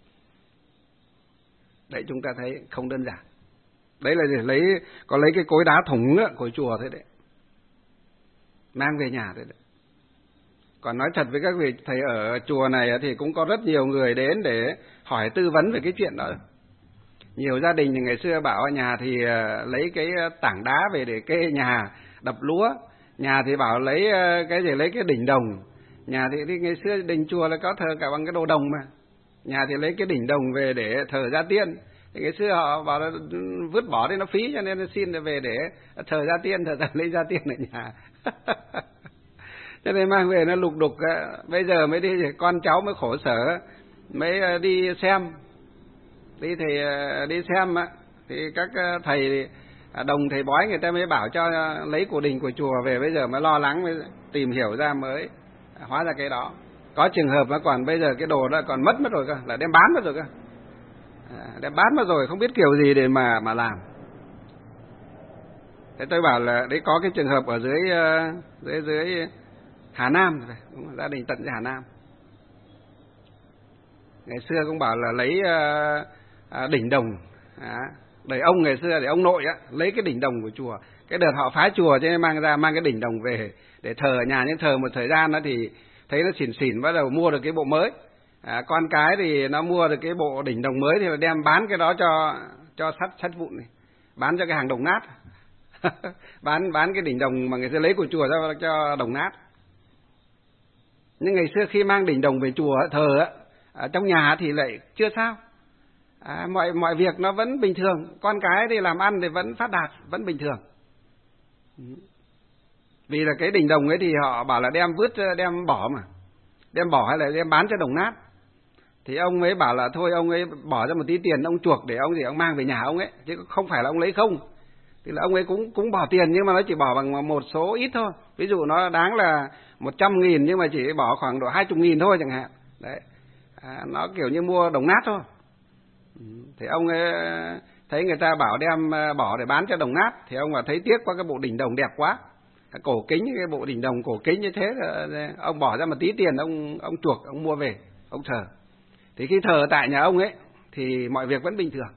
Đấy, chúng ta thấy không đơn giản. Đấy là để lấy, có lấy cái cối đá thủng của chùa thế đấy, mang về nhà thế đấy. Còn nói thật với các vị thầy ở chùa này thì cũng có rất nhiều người đến để hỏi tư vấn về cái chuyện đó. Nhiều gia đình thì ngày xưa bảo nhà thì lấy cái tảng đá về để kê nhà, đập lúa. Nhà thì bảo lấy cái gì, lấy cái đỉnh đồng. Nhà thì, thì ngày xưa đình chùa là có thờ cả bằng cái đồ đồng mà. Nhà thì lấy cái đỉnh đồng về để thờ gia tiên. Thì ngày xưa họ bảo là vứt bỏ đi nó phí, cho nên xin về để thờ gia tiên, thờ, thờ lấy gia tiên ở nhà. Cho nên mang về nó lục đục, bây giờ mới đi, con cháu mới khổ sở, mới đi xem, đi thì đi xem thì các thầy đồng thầy bói người ta mới bảo cho lấy của đình của chùa về, bây giờ mới lo lắng, mới tìm hiểu ra mới hóa ra cái đó. Có trường hợp mà còn bây giờ cái đồ đó còn mất mất rồi cơ, là đem bán mất rồi cơ, à, đem bán mất rồi, không biết kiểu gì để mà mà làm. Thế tôi bảo là đấy, có cái trường hợp ở dưới dưới dưới Hà Nam, đúng rồi, gia đình tận dưới Hà Nam. Ngày xưa cũng bảo là lấy uh, đỉnh đồng, à, đời ông ngày xưa để ông nội á, lấy cái đỉnh đồng của chùa. Cái đợt họ phá chùa cho nên mang ra, mang cái đỉnh đồng về để thờ ở nhà. Nhưng thờ một thời gian đó thì thấy nó xỉn xỉn, bắt đầu mua được cái bộ mới. À, con cái thì nó mua được cái bộ đỉnh đồng mới thì là đem bán cái đó cho cho sắt sắt vụn này, bán cho cái hàng đồng nát. bán bán cái đỉnh đồng mà người ta lấy của chùa cho cho đồng nát. Nhưng ngày xưa khi mang đỉnh đồng về chùa thờ á, ở trong nhà thì lại chưa sao, à, mọi mọi việc nó vẫn bình thường, con cái thì làm ăn thì vẫn phát đạt, vẫn bình thường. Vì là cái đỉnh đồng ấy thì họ bảo là đem vứt, đem bỏ mà, đem bỏ hay là đem bán cho đồng nát. Thì ông ấy bảo là thôi ông ấy bỏ ra một tí tiền ông chuộc để ông gì ông mang về nhà ông ấy, chứ không phải là ông lấy không. Thì là ông ấy cũng cũng bỏ tiền, nhưng mà nó chỉ bỏ bằng một số ít thôi. Ví dụ nó đáng là một trăm nghìn nhưng mà chỉ bỏ khoảng độ hai mươi nghìn thôi chẳng hạn. Đấy, à, nó kiểu như mua đồng nát thôi. Thì ông ấy thấy người ta bảo đem bỏ để bán cho đồng nát, thì ông bảo thấy tiếc quá, cái bộ đỉnh đồng đẹp quá, cổ kính, cái bộ đỉnh đồng cổ kính như thế, ông bỏ ra một tí tiền ông ông chuộc, ông mua về ông thờ. Thì khi thờ tại nhà ông ấy thì mọi việc vẫn bình thường,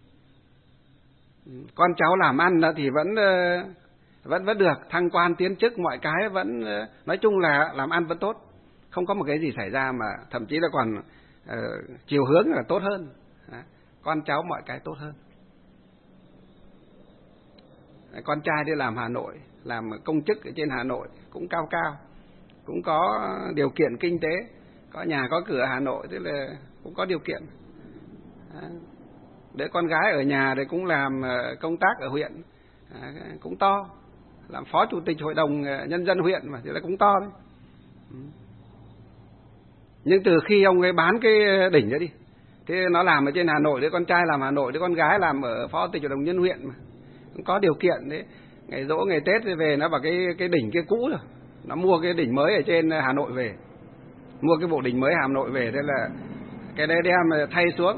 con cháu làm ăn đó thì vẫn vẫn vẫn được thăng quan tiến chức, mọi cái vẫn nói chung là làm ăn vẫn tốt, không có một cái gì xảy ra, mà thậm chí là còn uh, chiều hướng là tốt hơn, con cháu mọi cái tốt hơn. Con trai đi làm Hà Nội, làm công chức ở trên Hà Nội cũng cao cao, cũng có điều kiện kinh tế, có nhà có cửa Hà Nội, tức là cũng có điều kiện. Đứa con gái ở nhà thì cũng làm công tác ở huyện, cũng to, làm phó chủ tịch hội đồng nhân dân huyện mà, thì là cũng to đấy. Nhưng từ khi ông ấy bán cái đỉnh đó đi, thế nó làm ở trên Hà Nội, đứa con trai làm Hà Nội, đứa con gái làm ở phó chủ tịch hội đồng nhân huyện mà, cũng có điều kiện đấy. Ngày giỗ ngày Tết thì về nó bảo cái cái đỉnh kia cũ rồi, nó mua cái đỉnh mới ở trên Hà Nội về, mua cái bộ đỉnh mới Hà Nội về, thế là cái đấy đem thay xuống.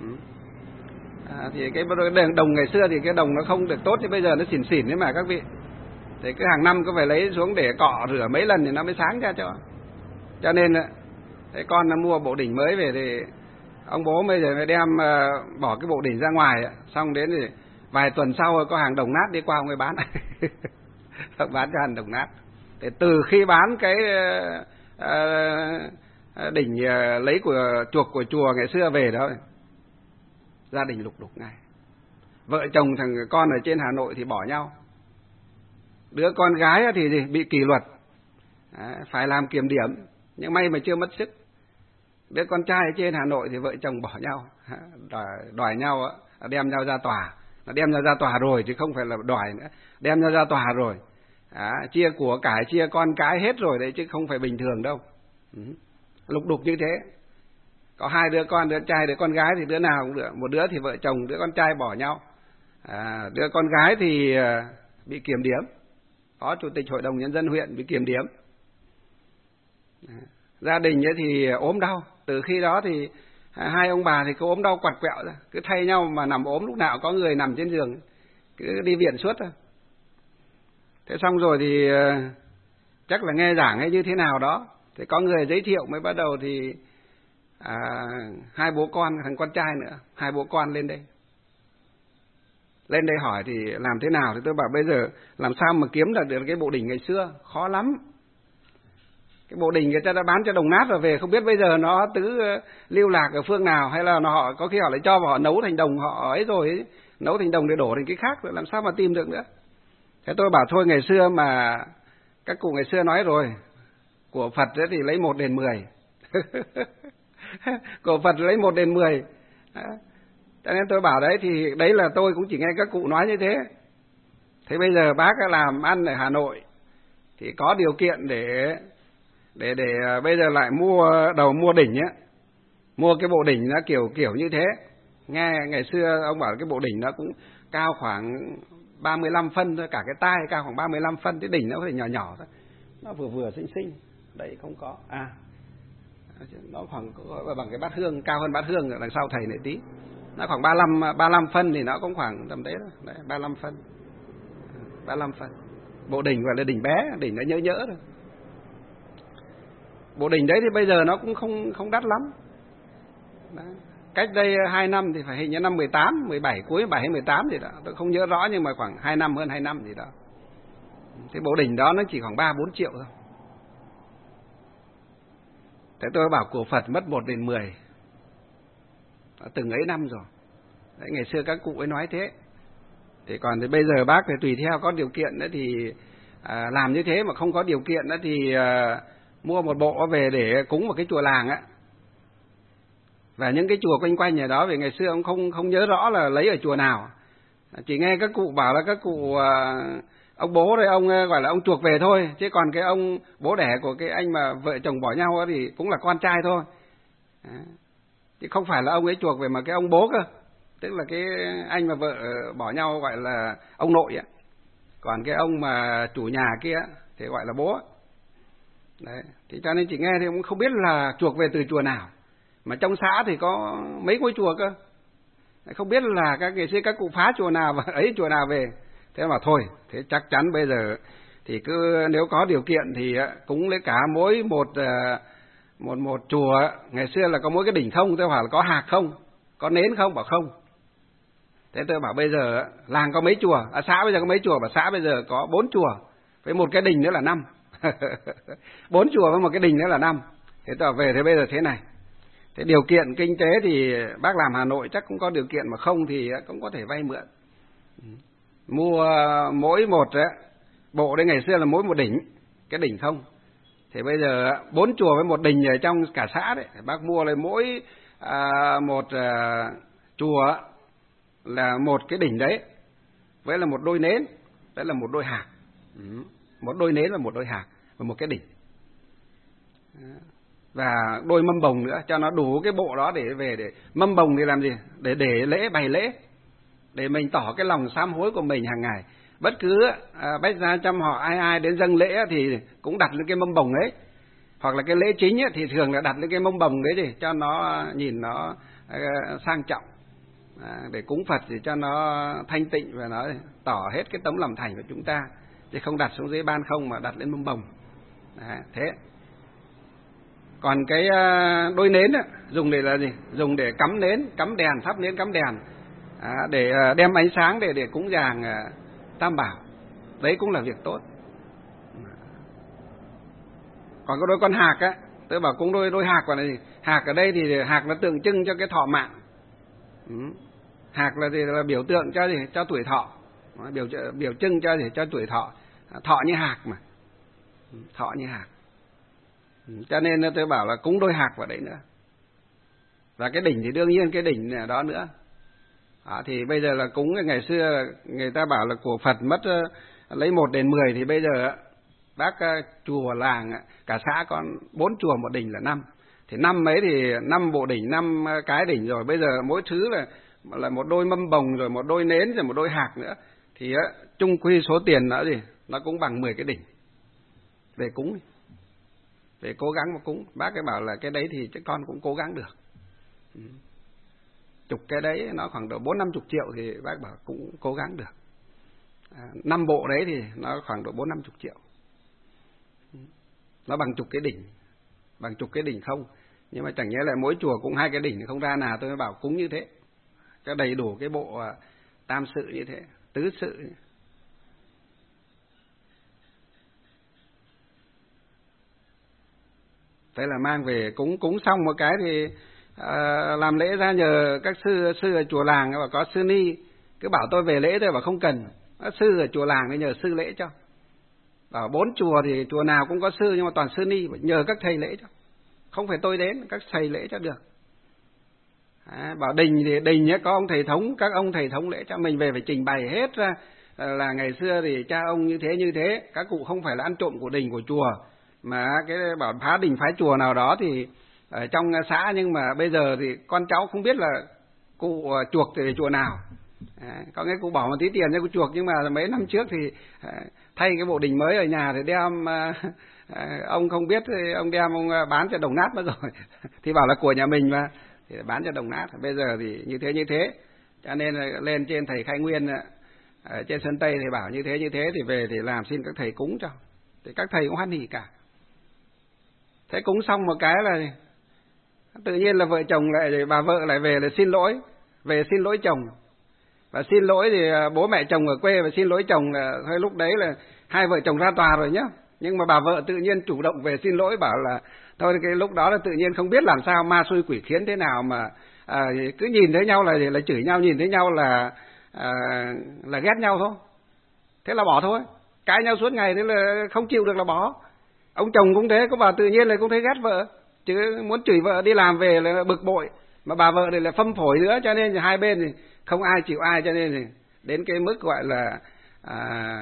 À, thì cái đồng ngày xưa thì cái đồng nó không được tốt, thì bây giờ nó xỉn xỉn đấy mà các vị. Thì cứ hàng năm cứ phải lấy xuống để cọ rửa mấy lần thì nó mới sáng ra cho. Cho nên cái con nó mua bộ đỉnh mới về thì ông bố bây giờ mới đem uh, bỏ cái bộ đỉnh ra ngoài, xong đến thì vài tuần sau có hàng đồng nát đi qua ông ấy bán. Bán cho hàng đồng nát. Thì từ khi bán cái uh, đỉnh uh, lấy của chuộc của chùa ngày xưa về đó, gia đình lục đục ngay. Vợ chồng thằng con ở trên Hà Nội thì bỏ nhau, Đứa con gái thì gì? Bị kỷ luật, à, phải làm kiểm điểm, nhưng may mà chưa mất sức. Đứa con trai ở trên Hà Nội thì vợ chồng bỏ nhau, đòi, đòi nhau đem nhau ra tòa, đem nhau ra tòa rồi chứ không phải là đòi nữa, đem nhau ra tòa rồi, à, chia của cải, chia con cái hết rồi đấy chứ không phải bình thường đâu. Ừ. Lục đục như thế. Có hai đứa con, đứa trai đứa con gái thì đứa nào cũng được, một đứa thì vợ chồng, đứa con trai bỏ nhau, à, đứa con gái thì bị kiểm điểm, có chủ tịch hội đồng nhân dân huyện bị kiểm điểm. À, gia đình ấy thì ốm đau, từ khi đó thì hai ông bà thì cứ ốm đau quặt quẹo ra, cứ thay nhau mà nằm ốm, lúc nào có người nằm trên giường, cứ đi viện suốt thôi. Thế xong rồi thì chắc là nghe giảng hay như thế nào đó, thì có người giới thiệu mới bắt đầu thì à, hai bố con, thằng con trai nữa, hai bố con lên đây. Lên đây hỏi thì làm thế nào, thì tôi bảo bây giờ làm sao mà kiếm được cái bộ đỉnh ngày xưa, khó lắm. Cái bộ đỉnh người ta đã bán cho đồng nát rồi về, không biết bây giờ nó tứ lưu lạc ở phương nào, hay là nó họ có khi họ lại cho vào họ nấu thành đồng, họ ấy rồi ấy, nấu thành đồng để đổ thành cái khác rồi, làm sao mà tìm được nữa. Thế tôi bảo thôi, ngày xưa mà các cụ ngày xưa nói rồi, của Phật ấy thì lấy một đền mười. Của Phật lấy một đền mười. Cho nên tôi bảo đấy, thì đấy là tôi cũng chỉ nghe các cụ nói như thế. Thế bây giờ bác làm ăn ở Hà Nội thì có điều kiện để để để bây giờ lại mua đầu mua đỉnh á, mua cái bộ đỉnh nó kiểu kiểu như thế. Nghe ngày xưa ông bảo cái bộ đỉnh nó cũng cao khoảng ba mươi lăm phân thôi, cả cái tai cao khoảng ba mươi lăm phân, cái đỉnh nó có thể nhỏ nhỏ thôi, nó vừa vừa xinh xinh. Đấy không có, à nó khoảng bằng cái bát hương, cao hơn bát hương ở đằng sau thầy này tí, nó khoảng ba mươi lăm phân thì nó cũng khoảng tầm đấy thôi, đấy ba mươi lăm phân, ba mươi lăm phân. Bộ đỉnh gọi là đỉnh bé, đỉnh nó nhỡ nhỡ thôi. Bộ đỉnh đấy thì bây giờ nó cũng không không đắt lắm. Đấy. Cách đây hai năm thì phải hình như năm mười tám, mười bảy, cuối mười bảy hay mười tám gì đó, tôi không nhớ rõ, nhưng mà khoảng hai năm, hơn hai năm gì đó. Thế bộ đỉnh đó nó chỉ khoảng ba bốn triệu thôi. Thế tôi bảo của Phật mất một đền mười, từng ấy năm rồi. Đấy, ngày xưa các cụ ấy nói thế. Thì còn thì bây giờ bác thì tùy theo có điều kiện nữa thì à, làm như thế, mà không có điều kiện nữa thì à, mua một bộ về để cúng một cái chùa làng á, và những cái chùa quanh quanh ở đó. Vì ngày xưa ông không không nhớ rõ là lấy ở chùa nào, chỉ nghe các cụ bảo là các cụ à, ông bố đây ông gọi là ông chuộc về thôi, chứ còn cái ông bố đẻ của cái anh mà vợ chồng bỏ nhau thì cũng là con trai thôi, à, chứ không phải là ông ấy chuộc về, mà cái ông bố cơ, tức là cái anh mà vợ bỏ nhau gọi là ông nội á, còn cái ông mà chủ nhà kia thì gọi là bố. Đấy, thì cho nên chị nghe thì cũng không biết là chuộc về từ chùa nào, mà trong xã thì có mấy ngôi chùa cơ, không biết là các ngày xưa các cụ phá chùa nào và ấy chùa nào về. Thế mà thôi, thế chắc chắn bây giờ thì cứ nếu có điều kiện thì cúng lấy cả mỗi một một một chùa. Ngày xưa là có mỗi cái đỉnh không, tôi hỏi là có hạc không, có nến không, bảo không. Thế tôi bảo bây giờ làng có mấy chùa, à, xã bây giờ có mấy chùa, bảo xã bây giờ có bốn chùa với một cái đình nữa là năm. Bốn chùa với một cái đình nữa là năm. Thế tôi bảo về thế bây giờ thế này, thế điều kiện kinh tế thì bác làm Hà Nội chắc cũng có điều kiện, mà không thì cũng có thể vay mượn mua mỗi một bộ. Đấy ngày xưa là mỗi một đỉnh, cái đỉnh không. Thì bây giờ bốn chùa với một đình ở trong cả xã đấy, bác mua lấy mỗi à, một à, chùa là một cái đỉnh đấy, với là một đôi nến, đấy là một đôi hạc, ừ. Một đôi nến và một đôi hạc và một cái đỉnh, và đôi mâm bồng nữa, cho nó đủ cái bộ đó để về. Để mâm bồng thì làm gì? Để để lễ, bày lễ, để mình tỏ cái lòng sám hối của mình hàng ngày. Bất cứ à, bách gia trăm họ ai ai đến dâng lễ thì cũng đặt lên cái mâm bồng ấy, hoặc là cái lễ chính ấy, thì thường là đặt lên cái mâm bồng đấy để cho nó nhìn nó à, sang trọng, à, để cúng Phật thì cho nó thanh tịnh và nó tỏ hết cái tấm lòng thành của chúng ta, chứ không đặt xuống dưới ban không mà đặt lên mâm bồng. À, thế còn cái đôi nến á, dùng để là gì? Dùng để cắm nến, cắm đèn, thắp nến, cắm đèn, à, để đem ánh sáng để để cúng dường Tam Bảo. Đấy cũng là việc tốt. Còn có đôi con hạc á, tôi bảo cúng đôi đôi hạc, còn này hạc ở đây thì hạc nó tượng trưng cho cái thọ mạng. Ừ. Hạc là gì? Là biểu tượng cho gì? Cho tuổi thọ, biểu biểu trưng cho gì? Cho tuổi thọ. thọ như hạc mà, thọ như hạc. Cho nên tôi bảo là cúng đôi hạc vào đấy nữa. Và cái đỉnh thì đương nhiên cái đỉnh đó nữa. Đó, thì bây giờ là cúng, ngày xưa người ta bảo là của Phật mất lấy một đền mười, thì bây giờ bác chùa làng cả xã còn bốn chùa một đỉnh là năm. Thì năm mấy thì năm bộ đỉnh, năm cái đỉnh rồi. Bây giờ mỗi thứ là là một đôi mâm bồng, rồi một đôi nến, rồi một đôi hạc nữa. Thì chung quy số tiền nó gì, nó cũng bằng mười cái đỉnh. Về cúng, về cố gắng mà cúng. Bác cái bảo là cái đấy thì các con cũng cố gắng được. Ừ. Chục cái đấy nó khoảng độ bốn năm chục triệu thì bác bảo cũng cố gắng được. À, năm bộ đấy thì nó khoảng độ bốn năm chục triệu. Nó bằng chục cái đỉnh, bằng chục cái đỉnh không. Nhưng mà chẳng nhẽ lại mỗi chùa cũng hai cái đỉnh không ra nào, tôi mới bảo cúng như thế, cho đầy đủ cái bộ tam sự như thế, tứ sự. Thế là mang về cúng, cúng xong một cái thì à, làm lễ ra nhờ các sư sư ở chùa làng, và có sư ni cứ bảo tôi về lễ thôi, bảo không cần, các sư ở chùa làng thì nhờ sư lễ cho. Bảo bốn chùa thì chùa nào cũng có sư, nhưng mà toàn sư ni, nhờ các thầy lễ cho, không phải tôi đến, các thầy lễ cho được. À, bảo đình thì đình nhé, có ông thầy thống, các ông thầy thống lễ cho. Mình về phải trình bày hết ra là ngày xưa thì cha ông như thế như thế, các cụ không phải là ăn trộm của đình của chùa, mà cái bảo phá đình phá chùa nào đó thì ở trong xã, nhưng mà bây giờ thì con cháu không biết là cụ chuộc từ chùa nào. À, có cái cụ bỏ một tí tiền cho cụ chuộc, nhưng mà mấy năm trước thì à, thay cái bộ đình mới ở nhà thì đem à, à, ông không biết thì ông đem ông bán cho đồng nát mất rồi. Thì bảo là của nhà mình mà, thì bán cho đồng nát. Bây giờ thì như thế như thế, cho nên là lên trên thầy Khai Nguyên ở trên Sơn Tây thì bảo như thế như thế, thì về thì làm xin các thầy cúng cho, thì các thầy cũng hoan hỉ cả. Thế cúng xong một cái là tự nhiên là vợ chồng lại, bà vợ lại về là xin lỗi, về xin lỗi chồng. Và xin lỗi thì bố mẹ chồng ở quê, và xin lỗi chồng là thôi, lúc đấy là hai vợ chồng ra tòa rồi nhá. Nhưng mà bà vợ tự nhiên chủ động về xin lỗi, bảo là thôi cái lúc đó là tự nhiên không biết làm sao, ma xui quỷ khiến thế nào mà à, cứ nhìn thấy nhau là là chửi nhau, nhìn thấy nhau là à, là ghét nhau thôi. Thế là bỏ thôi, cãi nhau suốt ngày, thế là không chịu được là bỏ. Ông chồng cũng thế, có bà tự nhiên là cũng thấy ghét vợ, chứ muốn chửi vợ đi làm về là bực bội, mà bà vợ này là phâm phổi nữa, cho nên hai bên thì không ai chịu ai, cho nên thì đến cái mức gọi là à,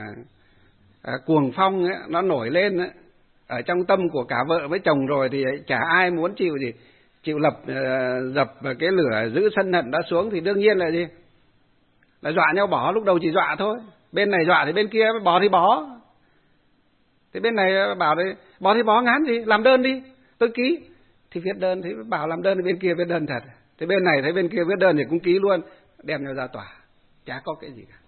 à, cuồng phong ấy, nó nổi lên ấy, ở trong tâm của cả vợ với chồng rồi, thì chả ai muốn chịu gì chịu lập uh, dập cái lửa giữ sân hận đó xuống, thì đương nhiên là gì, là dọa nhau bỏ. Lúc đầu chỉ dọa thôi, bên này dọa thì bên kia bỏ thì bỏ. Thì bên này bảo đấy, bỏ thì bỏ, ngán gì, làm đơn đi, tôi ký. Thì viết đơn, thì bảo làm đơn, thì bên kia viết đơn thật. Thì bên này thấy bên kia viết đơn thì cũng ký luôn, đem nhau ra tòa, chả có cái gì cả.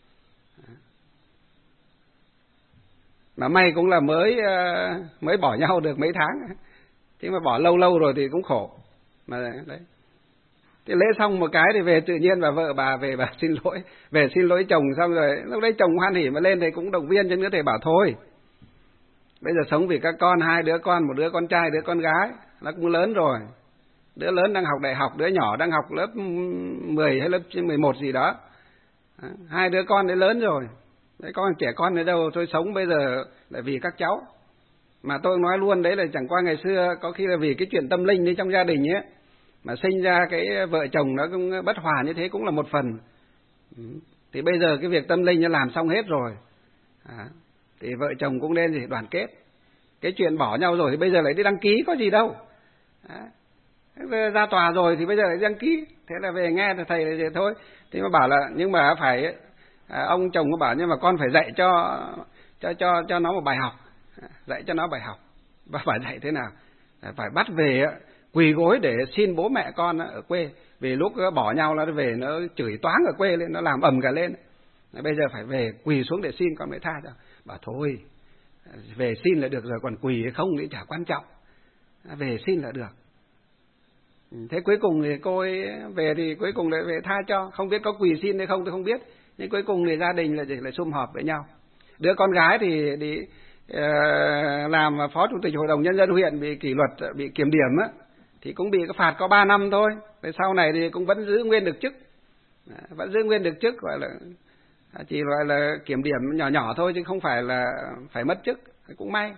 Mà may cũng là mới mới bỏ nhau được mấy tháng, chứ mà bỏ lâu lâu rồi thì cũng khổ. Mà đấy, thì lễ xong một cái thì về tự nhiên bà vợ bà về bà xin lỗi, về xin lỗi chồng xong rồi, lúc đấy chồng hoan hỉ mà lên thì cũng động viên, cho nữa thầy bảo thôi, bây giờ sống vì các con, hai đứa con, một đứa con trai, đứa con gái, nó cũng lớn rồi. Đứa lớn đang học đại học, đứa nhỏ đang học lớp mười hay lớp mười một gì đó. Hai đứa con đấy lớn rồi, đấy, con trẻ con ở đâu, tôi sống bây giờ là vì các cháu. Mà tôi nói luôn đấy là chẳng qua ngày xưa có khi là vì cái chuyện tâm linh đi trong gia đình ấy, mà sinh ra cái vợ chồng nó cũng bất hòa như thế cũng là một phần. Thì bây giờ cái việc tâm linh nó làm xong hết rồi, à, thì vợ chồng cũng nên thì đoàn kết. Cái chuyện bỏ nhau rồi thì bây giờ lại đi đăng ký có gì đâu. À, ra tòa rồi thì bây giờ lại đăng ký. Thế là về nghe thì thầy thì thôi. Thì mà bảo là nhưng mà phải à, ông chồng có bảo nhưng mà con phải dạy cho cho cho cho nó một bài học, dạy cho nó bài học. Và phải dạy thế nào? Phải bắt về quỳ gối để xin bố mẹ con ở quê. Vì lúc bỏ nhau nó về nó chửi toáng ở quê lên, nó làm ầm cả lên. Bây giờ phải về quỳ xuống để xin con mới tha cho. Bảo thôi, về xin là được rồi, còn quỳ hay không thì chả quan trọng, về xin là được. Thế cuối cùng thì cô ấy về thì cuối cùng lại về tha cho, không biết có quỳ xin hay không tôi không biết, nhưng cuối cùng thì gia đình là chỉ là sum họp với nhau. Đứa con gái thì đi uh, làm phó chủ tịch hội đồng nhân dân huyện, bị kỷ luật, bị kiểm điểm á, thì cũng bị phạt có ba năm thôi. Về sau này thì cũng vẫn giữ nguyên được chức, vẫn giữ nguyên được chức, gọi là chỉ gọi là kiểm điểm nhỏ nhỏ thôi chứ không phải là phải mất chức, cũng may.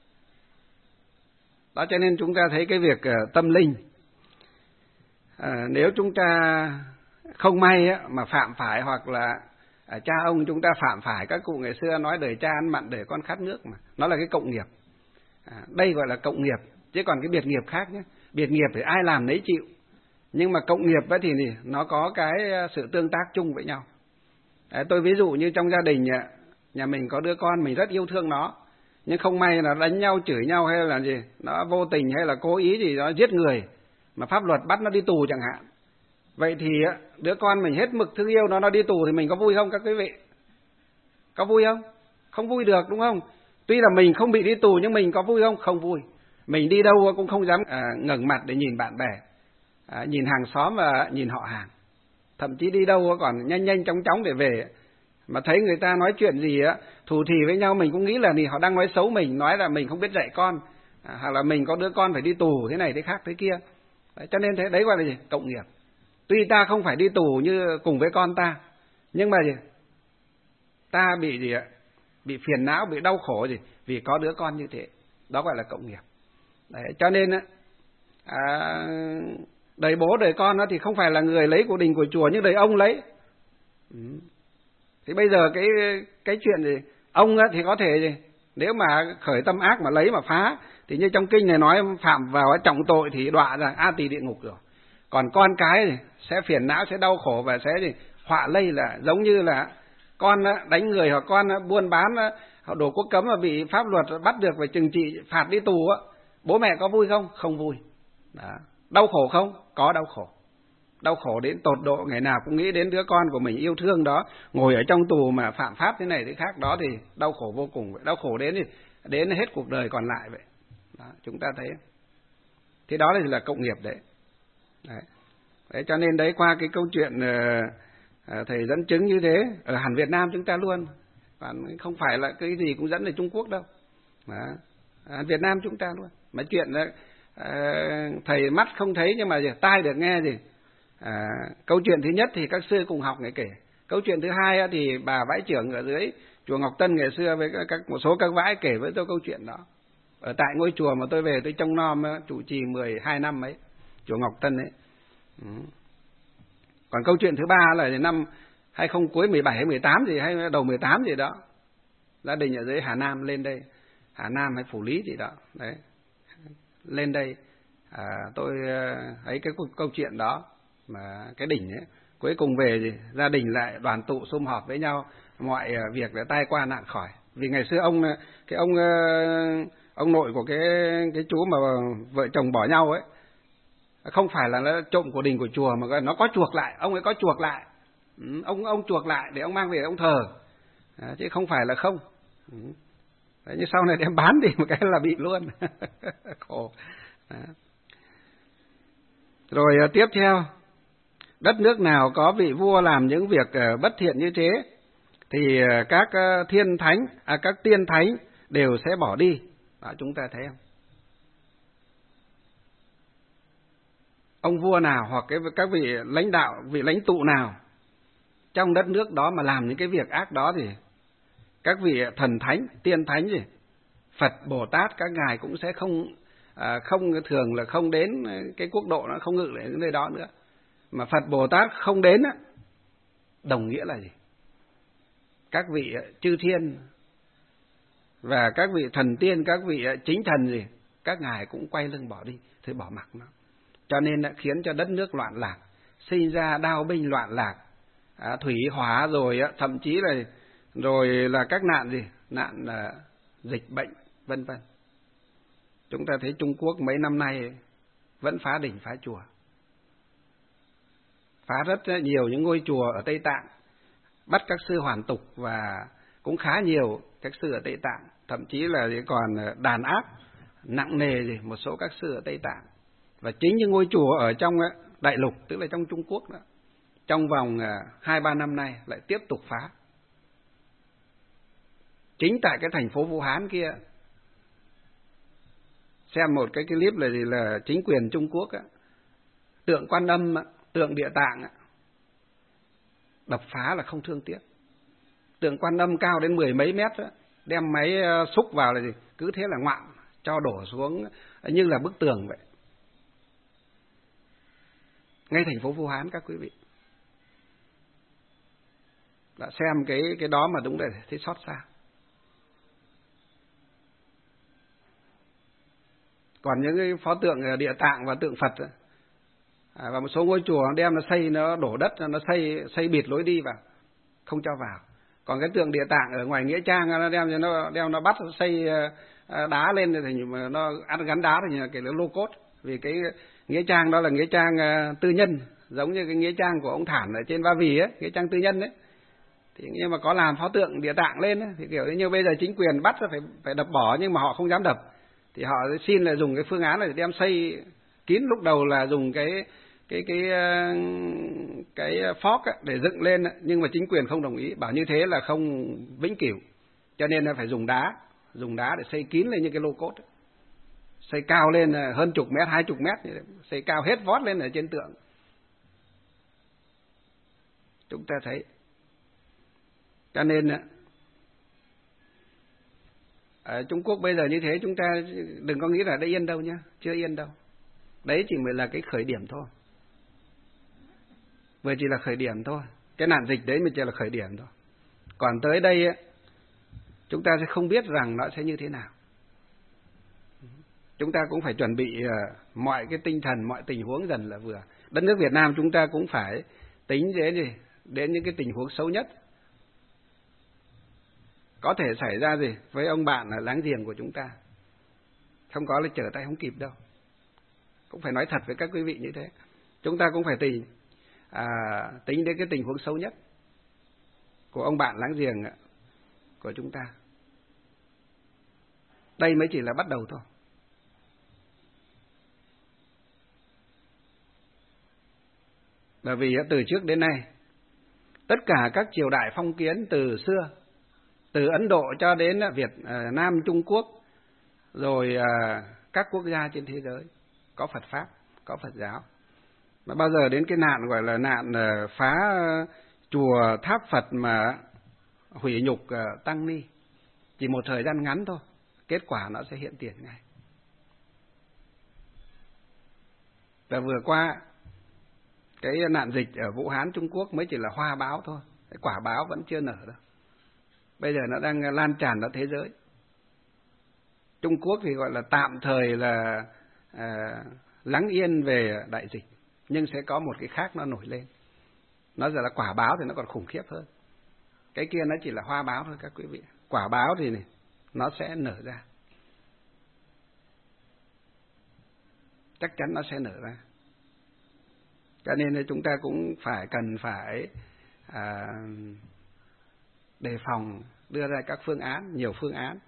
Đó cho nên chúng ta thấy cái việc tâm linh, à, nếu chúng ta không may á, mà phạm phải, hoặc là à, cha ông chúng ta phạm phải, các cụ ngày xưa nói đời cha ăn mặn đời con khát nước mà, nó là cái cộng nghiệp. À, đây gọi là cộng nghiệp, chứ còn cái biệt nghiệp khác nhé. Biệt nghiệp thì ai làm nấy chịu, nhưng mà cộng nghiệp ấy thì nó có cái sự tương tác chung với nhau. Đấy, tôi ví dụ như trong gia đình nhà, nhà mình có đứa con mình rất yêu thương nó, nhưng không may là đánh nhau chửi nhau hay là gì, nó vô tình hay là cố ý gì đó giết người, mà pháp luật bắt nó đi tù chẳng hạn. Vậy thì đứa con mình hết mực thương yêu nó, nó đi tù thì mình có vui không các quý vị? Có vui không? Không vui được, đúng không? Tuy là mình không bị đi tù nhưng mình có vui không? Không vui. Mình đi đâu cũng không dám à, ngẩng mặt để nhìn bạn bè, à, nhìn hàng xóm và nhìn họ hàng. Thậm chí đi đâu còn nhanh nhanh chóng chóng để về. Mà thấy người ta nói chuyện gì á, thù thì với nhau, mình cũng nghĩ là họ đang nói xấu mình, nói là mình không biết dạy con, à, hoặc là mình có đứa con phải đi tù thế này thế khác thế kia. Đấy, cho nên thế đấy gọi là gì? Cộng nghiệp. Tuy ta không phải đi tù như cùng với con ta, nhưng mà gì? Ta bị gì ạ? Bị phiền não, bị đau khổ gì? Vì có đứa con như thế. Đó gọi là cộng nghiệp. Đấy, cho nên à, đời bố đời con đó thì không phải là người lấy của đình của chùa, nhưng đời ông lấy. Ừ. Thì bây giờ cái cái chuyện gì? Ông thì có thể gì? Nếu mà khởi tâm ác mà lấy mà phá, thì như trong kinh này nói phạm vào trọng tội thì đọa ra a tỳ địa ngục rồi. Còn con cái thì sẽ phiền não, sẽ đau khổ và sẽ gì? Họa lây, là giống như là con đánh người hoặc con buôn bán họ đồ quốc cấm mà bị pháp luật bắt được phải trừng trị phạt đi tù á, bố mẹ có vui không? Không vui. Đó. Đau khổ không? Có đau khổ. Đau khổ đến tột độ, ngày nào cũng nghĩ đến đứa con của mình yêu thương đó ngồi ở trong tù mà phạm pháp thế này thế khác, đó thì đau khổ vô cùng vậy. Đau khổ đến thì đến hết cuộc đời còn lại vậy. Đó, chúng ta thấy. Thì đó là, là cộng nghiệp đấy. Đấy. Đấy, cho nên đấy, qua cái câu chuyện uh, thầy dẫn chứng như thế ở hẳn Việt Nam chúng ta luôn, còn không phải là cái gì cũng dẫn ở Trung Quốc đâu. Đó. À, Việt Nam chúng ta luôn. Mà chuyện đó, uh, thầy mắt không thấy nhưng mà tai được nghe gì. À, câu chuyện thứ nhất thì các sư cùng học ngày kể. Câu chuyện thứ hai thì bà vãi trưởng ở dưới chùa Ngọc Tân ngày xưa với các một số các vãi kể với tôi câu chuyện đó. Ở tại ngôi chùa mà tôi về tôi trông nom chủ trì mười hai năm ấy, chùa Ngọc Tân ấy. Ừ. Còn câu chuyện thứ ba là năm hai không cuối mười bảy hay mười tám gì, hay đầu mười tám gì đó. Gia đình ở dưới Hà Nam lên đây, Hà Nam hay Phủ Lý gì đó. Đấy. Lên đây à, tôi thấy cái câu chuyện đó mà cái đỉnh ấy, cuối cùng về thì gia đình lại đoàn tụ sum họp với nhau, mọi việc để tai qua nạn khỏi. Vì ngày xưa ông cái ông ông nội của cái cái chú mà vợ chồng bỏ nhau ấy, không phải là nó trộm của đình của chùa mà nó có chuộc lại, ông ấy có chuộc lại. Ừ, ông ông chuộc lại để ông mang về ông thờ. À, chứ không phải là không. Ừ. Đấy, như sau này đem bán thì một cái là bị luôn. Khổ. Đó. Rồi tiếp theo, đất nước nào có vị vua làm những việc bất thiện như thế thì các thiên thánh, à, các tiên thánh đều sẽ bỏ đi. Đó, chúng ta thấy không? Ông vua nào hoặc cái các vị lãnh đạo, vị lãnh tụ nào trong đất nước đó mà làm những cái việc ác đó thì các vị thần thánh, tiên thánh gì, Phật, Bồ Tát các ngài cũng sẽ không à, không thường là không đến cái quốc độ, nó không ngự lại nơi đó nữa. Mà Phật Bồ Tát không đến á, đồng nghĩa là gì? Các vị chư thiên và các vị thần tiên, các vị chính thần gì, các ngài cũng quay lưng bỏ đi, thôi bỏ mặc nó. Cho nên đã khiến cho đất nước loạn lạc, sinh ra đao binh loạn lạc, à, thủy hỏa, rồi thậm chí là rồi là các nạn gì, nạn là dịch bệnh, vân vân. Chúng ta thấy Trung Quốc mấy năm nay vẫn phá đỉnh phá chùa, phá rất nhiều những ngôi chùa ở Tây Tạng, bắt các sư hoàn tục, và cũng khá nhiều các sư ở Tây Tạng, thậm chí là còn đàn áp nặng nề gì một số các sư ở Tây Tạng. Và chính những ngôi chùa ở trong đại lục, tức là trong Trung Quốc đó, trong vòng hai ba năm nay lại tiếp tục phá. Chính tại cái thành phố Vũ Hán kia, xem một cái clip là gì, là chính quyền Trung Quốc á, tượng Quan Âm, tượng Địa Tạng á, đập phá là không thương tiếc. tượng Quan Âm cao đến mười mấy mét đó, đem máy xúc vào là gì, cứ thế là ngoạm cho đổ xuống như là bức tường vậy, ngay thành phố Vũ Hán các quý vị. Đã xem cái cái đó mà đúng là thấy xót xa. Còn những cái pho tượng Địa Tạng và tượng Phật à, và một số ngôi chùa đem nó xây, nó đổ đất, nó xây xây bịt lối đi vào, không cho vào. Còn cái tượng Địa Tạng ở ngoài nghĩa trang nó đem nó đem nó bắt nó xây đá lên thì nó gắn đá thì cái lô cốt, vì cái nghĩa trang đó là nghĩa trang tư nhân, giống như cái nghĩa trang của ông Thản ở trên Ba Vì ấy, nghĩa trang tư nhân đấy. Thì nhưng mà có làm pho tượng Địa Tạng lên ấy, thì kiểu như bây giờ chính quyền bắt phải phải đập bỏ, nhưng mà họ không dám đập, thì họ xin là dùng cái phương án là đem xây kín. Lúc đầu là dùng cái cái cái cái phóc để dựng lên, nhưng mà chính quyền không đồng ý, bảo như thế là không vĩnh cửu, cho nên là phải dùng đá, dùng đá để xây kín lên như cái lô cốt ấy. Xây cao lên hơn chục mét, hai chục mét, xây cao hết vót lên ở trên tượng. Chúng ta thấy, cho nên ở Trung Quốc bây giờ như thế, chúng ta đừng có nghĩ là đã yên đâu nhá, chưa yên đâu. Đấy chỉ mới là cái khởi điểm thôi, vừa chỉ là khởi điểm thôi. Cái nạn dịch đấy mới chỉ là khởi điểm thôi. Còn tới đây chúng ta sẽ không biết rằng nó sẽ như thế nào. Chúng ta cũng phải chuẩn bị mọi cái tinh thần, mọi tình huống dần là vừa. Đất nước Việt Nam chúng ta cũng phải tính đến gì, đến những cái tình huống xấu nhất có thể xảy ra gì với ông bạn là láng giềng của chúng ta. Không có là trở tay không kịp đâu. Cũng phải nói thật với các quý vị như thế. Chúng ta cũng phải tính à, tính đến cái tình huống xấu nhất của ông bạn láng giềng của chúng ta. Đây mới chỉ là bắt đầu thôi. Bởi vì từ trước đến nay, tất cả các triều đại phong kiến từ xưa, từ Ấn Độ cho đến Việt Nam, Trung Quốc, rồi các quốc gia trên thế giới có Phật Pháp, có Phật giáo. Mà bao giờ đến cái nạn gọi là nạn phá chùa tháp Phật mà hủy nhục tăng ni, chỉ một thời gian ngắn thôi, kết quả nó sẽ hiện tiền ngay. Và vừa qua cái nạn dịch ở Vũ Hán, Trung Quốc mới chỉ là hoa báo thôi, cái quả báo vẫn chưa nở đâu. Bây giờ nó đang lan tràn ra thế giới. Trung Quốc thì gọi là tạm thời là à, lắng yên về đại dịch, nhưng sẽ có một cái khác nó nổi lên. Nó giờ là quả báo thì nó còn khủng khiếp hơn. Cái kia nó chỉ là hoa báo thôi các quý vị. Quả báo thì này, nó sẽ nở ra. Chắc chắn nó sẽ nở ra. Cho nên chúng ta cũng phải cần phải à, đề phòng, đưa ra các phương án, nhiều phương án.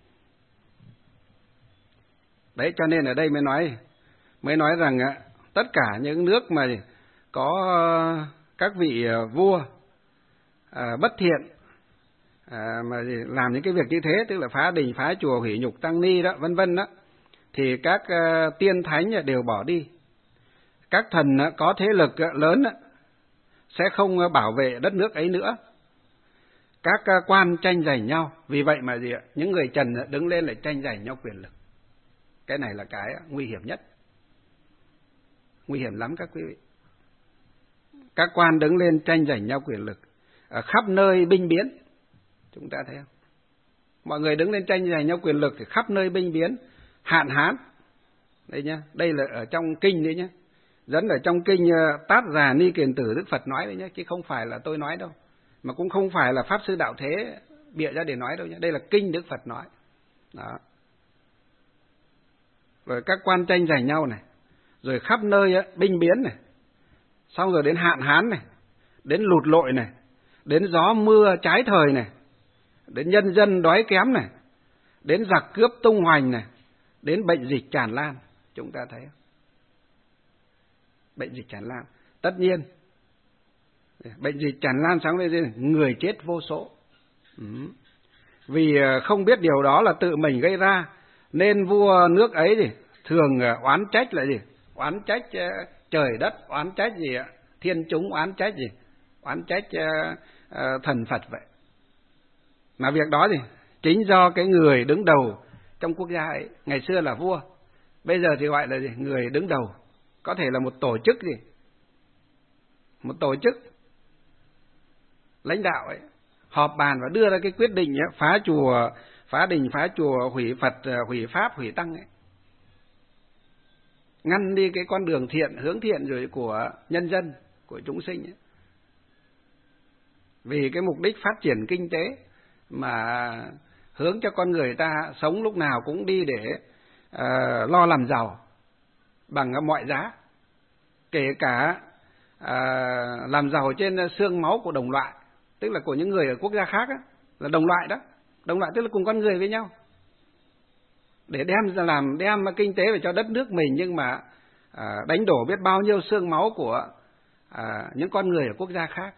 Đấy, cho nên ở đây mới nói mới nói rằng tất cả những nước mà có các vị vua à, bất thiện à, mà làm những cái việc như thế, tức là phá đình, phá chùa, hủy nhục tăng ni đó, vân vân đó, thì các uh, tiên thánh đều bỏ đi. Các thần có thế lực lớn sẽ không bảo vệ đất nước ấy nữa. Các quan tranh giành nhau, vì vậy mà gì ạ? Những người trần đứng lên lại tranh giành nhau quyền lực. Cái này là cái nguy hiểm nhất, nguy hiểm lắm các quý vị. Các quan đứng lên tranh giành nhau quyền lực, ở khắp nơi binh biến, chúng ta thấy không? Mọi người đứng lên tranh giành nhau quyền lực thì khắp nơi binh biến, hạn hán. Đây nhá, đây là ở trong kinh đấy nhá, dẫn ở trong kinh Tát Già Ni Kiền Tử Đức Phật nói đấy nhá, chứ không phải là tôi nói đâu, mà cũng không phải là Pháp Sư Đạo Thế bịa ra để nói đâu nhá, đây là kinh Đức Phật nói. Đó. Rồi các quan tranh giành nhau này, rồi khắp nơi á, binh biến này, xong rồi đến hạn hán này, đến lụt lội này, đến gió mưa trái thời này, đến nhân dân đói kém này, đến giặc cướp tung hoành này, đến bệnh dịch tràn lan. Chúng ta thấy không? Bệnh dịch tràn lan. Tất nhiên, bệnh dịch tràn lan sáng lên, người chết vô số. Ừ. Vì không biết điều đó là tự mình gây ra, nên vua nước ấy thì thường oán trách là gì? Oán trách trời đất, oán trách gì ạ? Thiên chúng, oán trách gì? Oán trách uh, uh, thần Phật vậy. Mà việc đó thì chính do cái người đứng đầu trong quốc gia ấy, ngày xưa là vua, bây giờ thì gọi là gì? Người đứng đầu, có thể là một tổ chức gì, một tổ chức lãnh đạo ấy, họp bàn và đưa ra cái quyết định ấy, phá chùa, phá đình, phá chùa, hủy Phật, hủy Pháp, hủy Tăng ấy. Ngăn đi cái con đường thiện, hướng thiện rồi của nhân dân, của chúng sinh ấy. Vì cái mục đích phát triển kinh tế mà hướng cho con người ta sống lúc nào cũng đi để uh, lo làm giàu bằng mọi giá, kể cả uh, làm giàu trên xương máu của đồng loại, tức là của những người ở quốc gia khác á, là đồng loại đó, đồng loại tức là cùng con người với nhau, để đem ra làm đem kinh tế về cho đất nước mình, nhưng mà à, đánh đổ biết bao nhiêu xương máu của à, những con người ở quốc gia khác,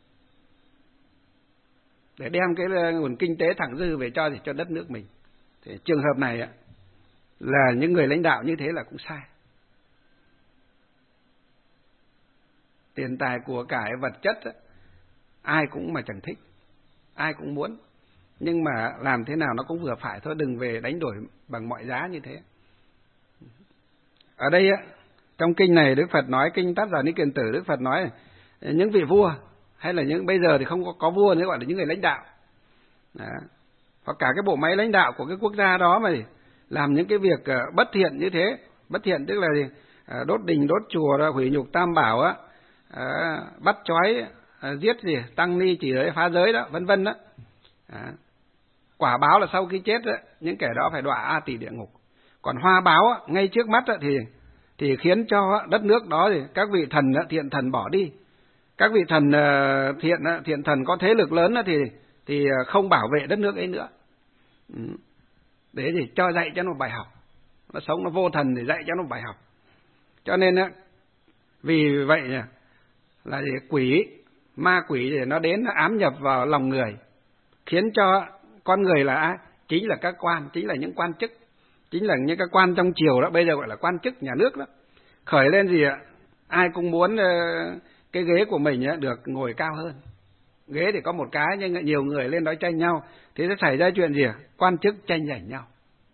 để đem cái nguồn kinh tế thặng dư về cho thì cho đất nước mình. Thì trường hợp này á, là những người lãnh đạo như thế là cũng sai. Tiền tài của cải vật chất á, ai cũng mà chẳng thích, ai cũng muốn, nhưng mà làm thế nào nó cũng vừa phải thôi, đừng về đánh đổi bằng mọi giá như thế. Ở đây á, trong kinh này Đức Phật nói, kinh Tát Giả Ni Kiền Tử, Đức Phật nói những vị vua, hay là những bây giờ thì không có, có vua nữa, gọi là những người lãnh đạo. Đó. Hoặc cả cái bộ máy lãnh đạo của cái quốc gia đó mà làm những cái việc bất thiện như thế, bất thiện tức là gì? Đốt đình, đốt chùa, hủy nhục tam bảo á, bắt trói, giết gì, tăng ni, chỉ giới, phá giới đó, vân vân đó. À, quả báo là sau khi chết đó, những kẻ đó phải đọa A Tỳ địa ngục. Còn hoa báo đó, ngay trước mắt đó, thì thì khiến cho đất nước đó thì các vị thần đó, thiện thần bỏ đi, các vị thần uh, thiện thiện thần có thế lực lớn đó, thì thì không bảo vệ đất nước ấy nữa. Ừ. Để gì cho dạy cho nó bài học, nó sống nó vô thần để dạy cho nó bài học. Cho nên đó, vì vậy là gì? Quỷ ma quỷ thì nó đến nó ám nhập vào lòng người, khiến cho con người là ai? Chính là các quan, chính là những quan chức, chính là những các quan trong triều đó, bây giờ gọi là quan chức nhà nước đó, khởi lên gì ạ? Ai cũng muốn cái ghế của mình được ngồi cao hơn. Ghế thì có một cái, nhưng nhiều người lên đó tranh nhau, thì sẽ xảy ra chuyện gì ạ? Quan chức tranh giành nhau.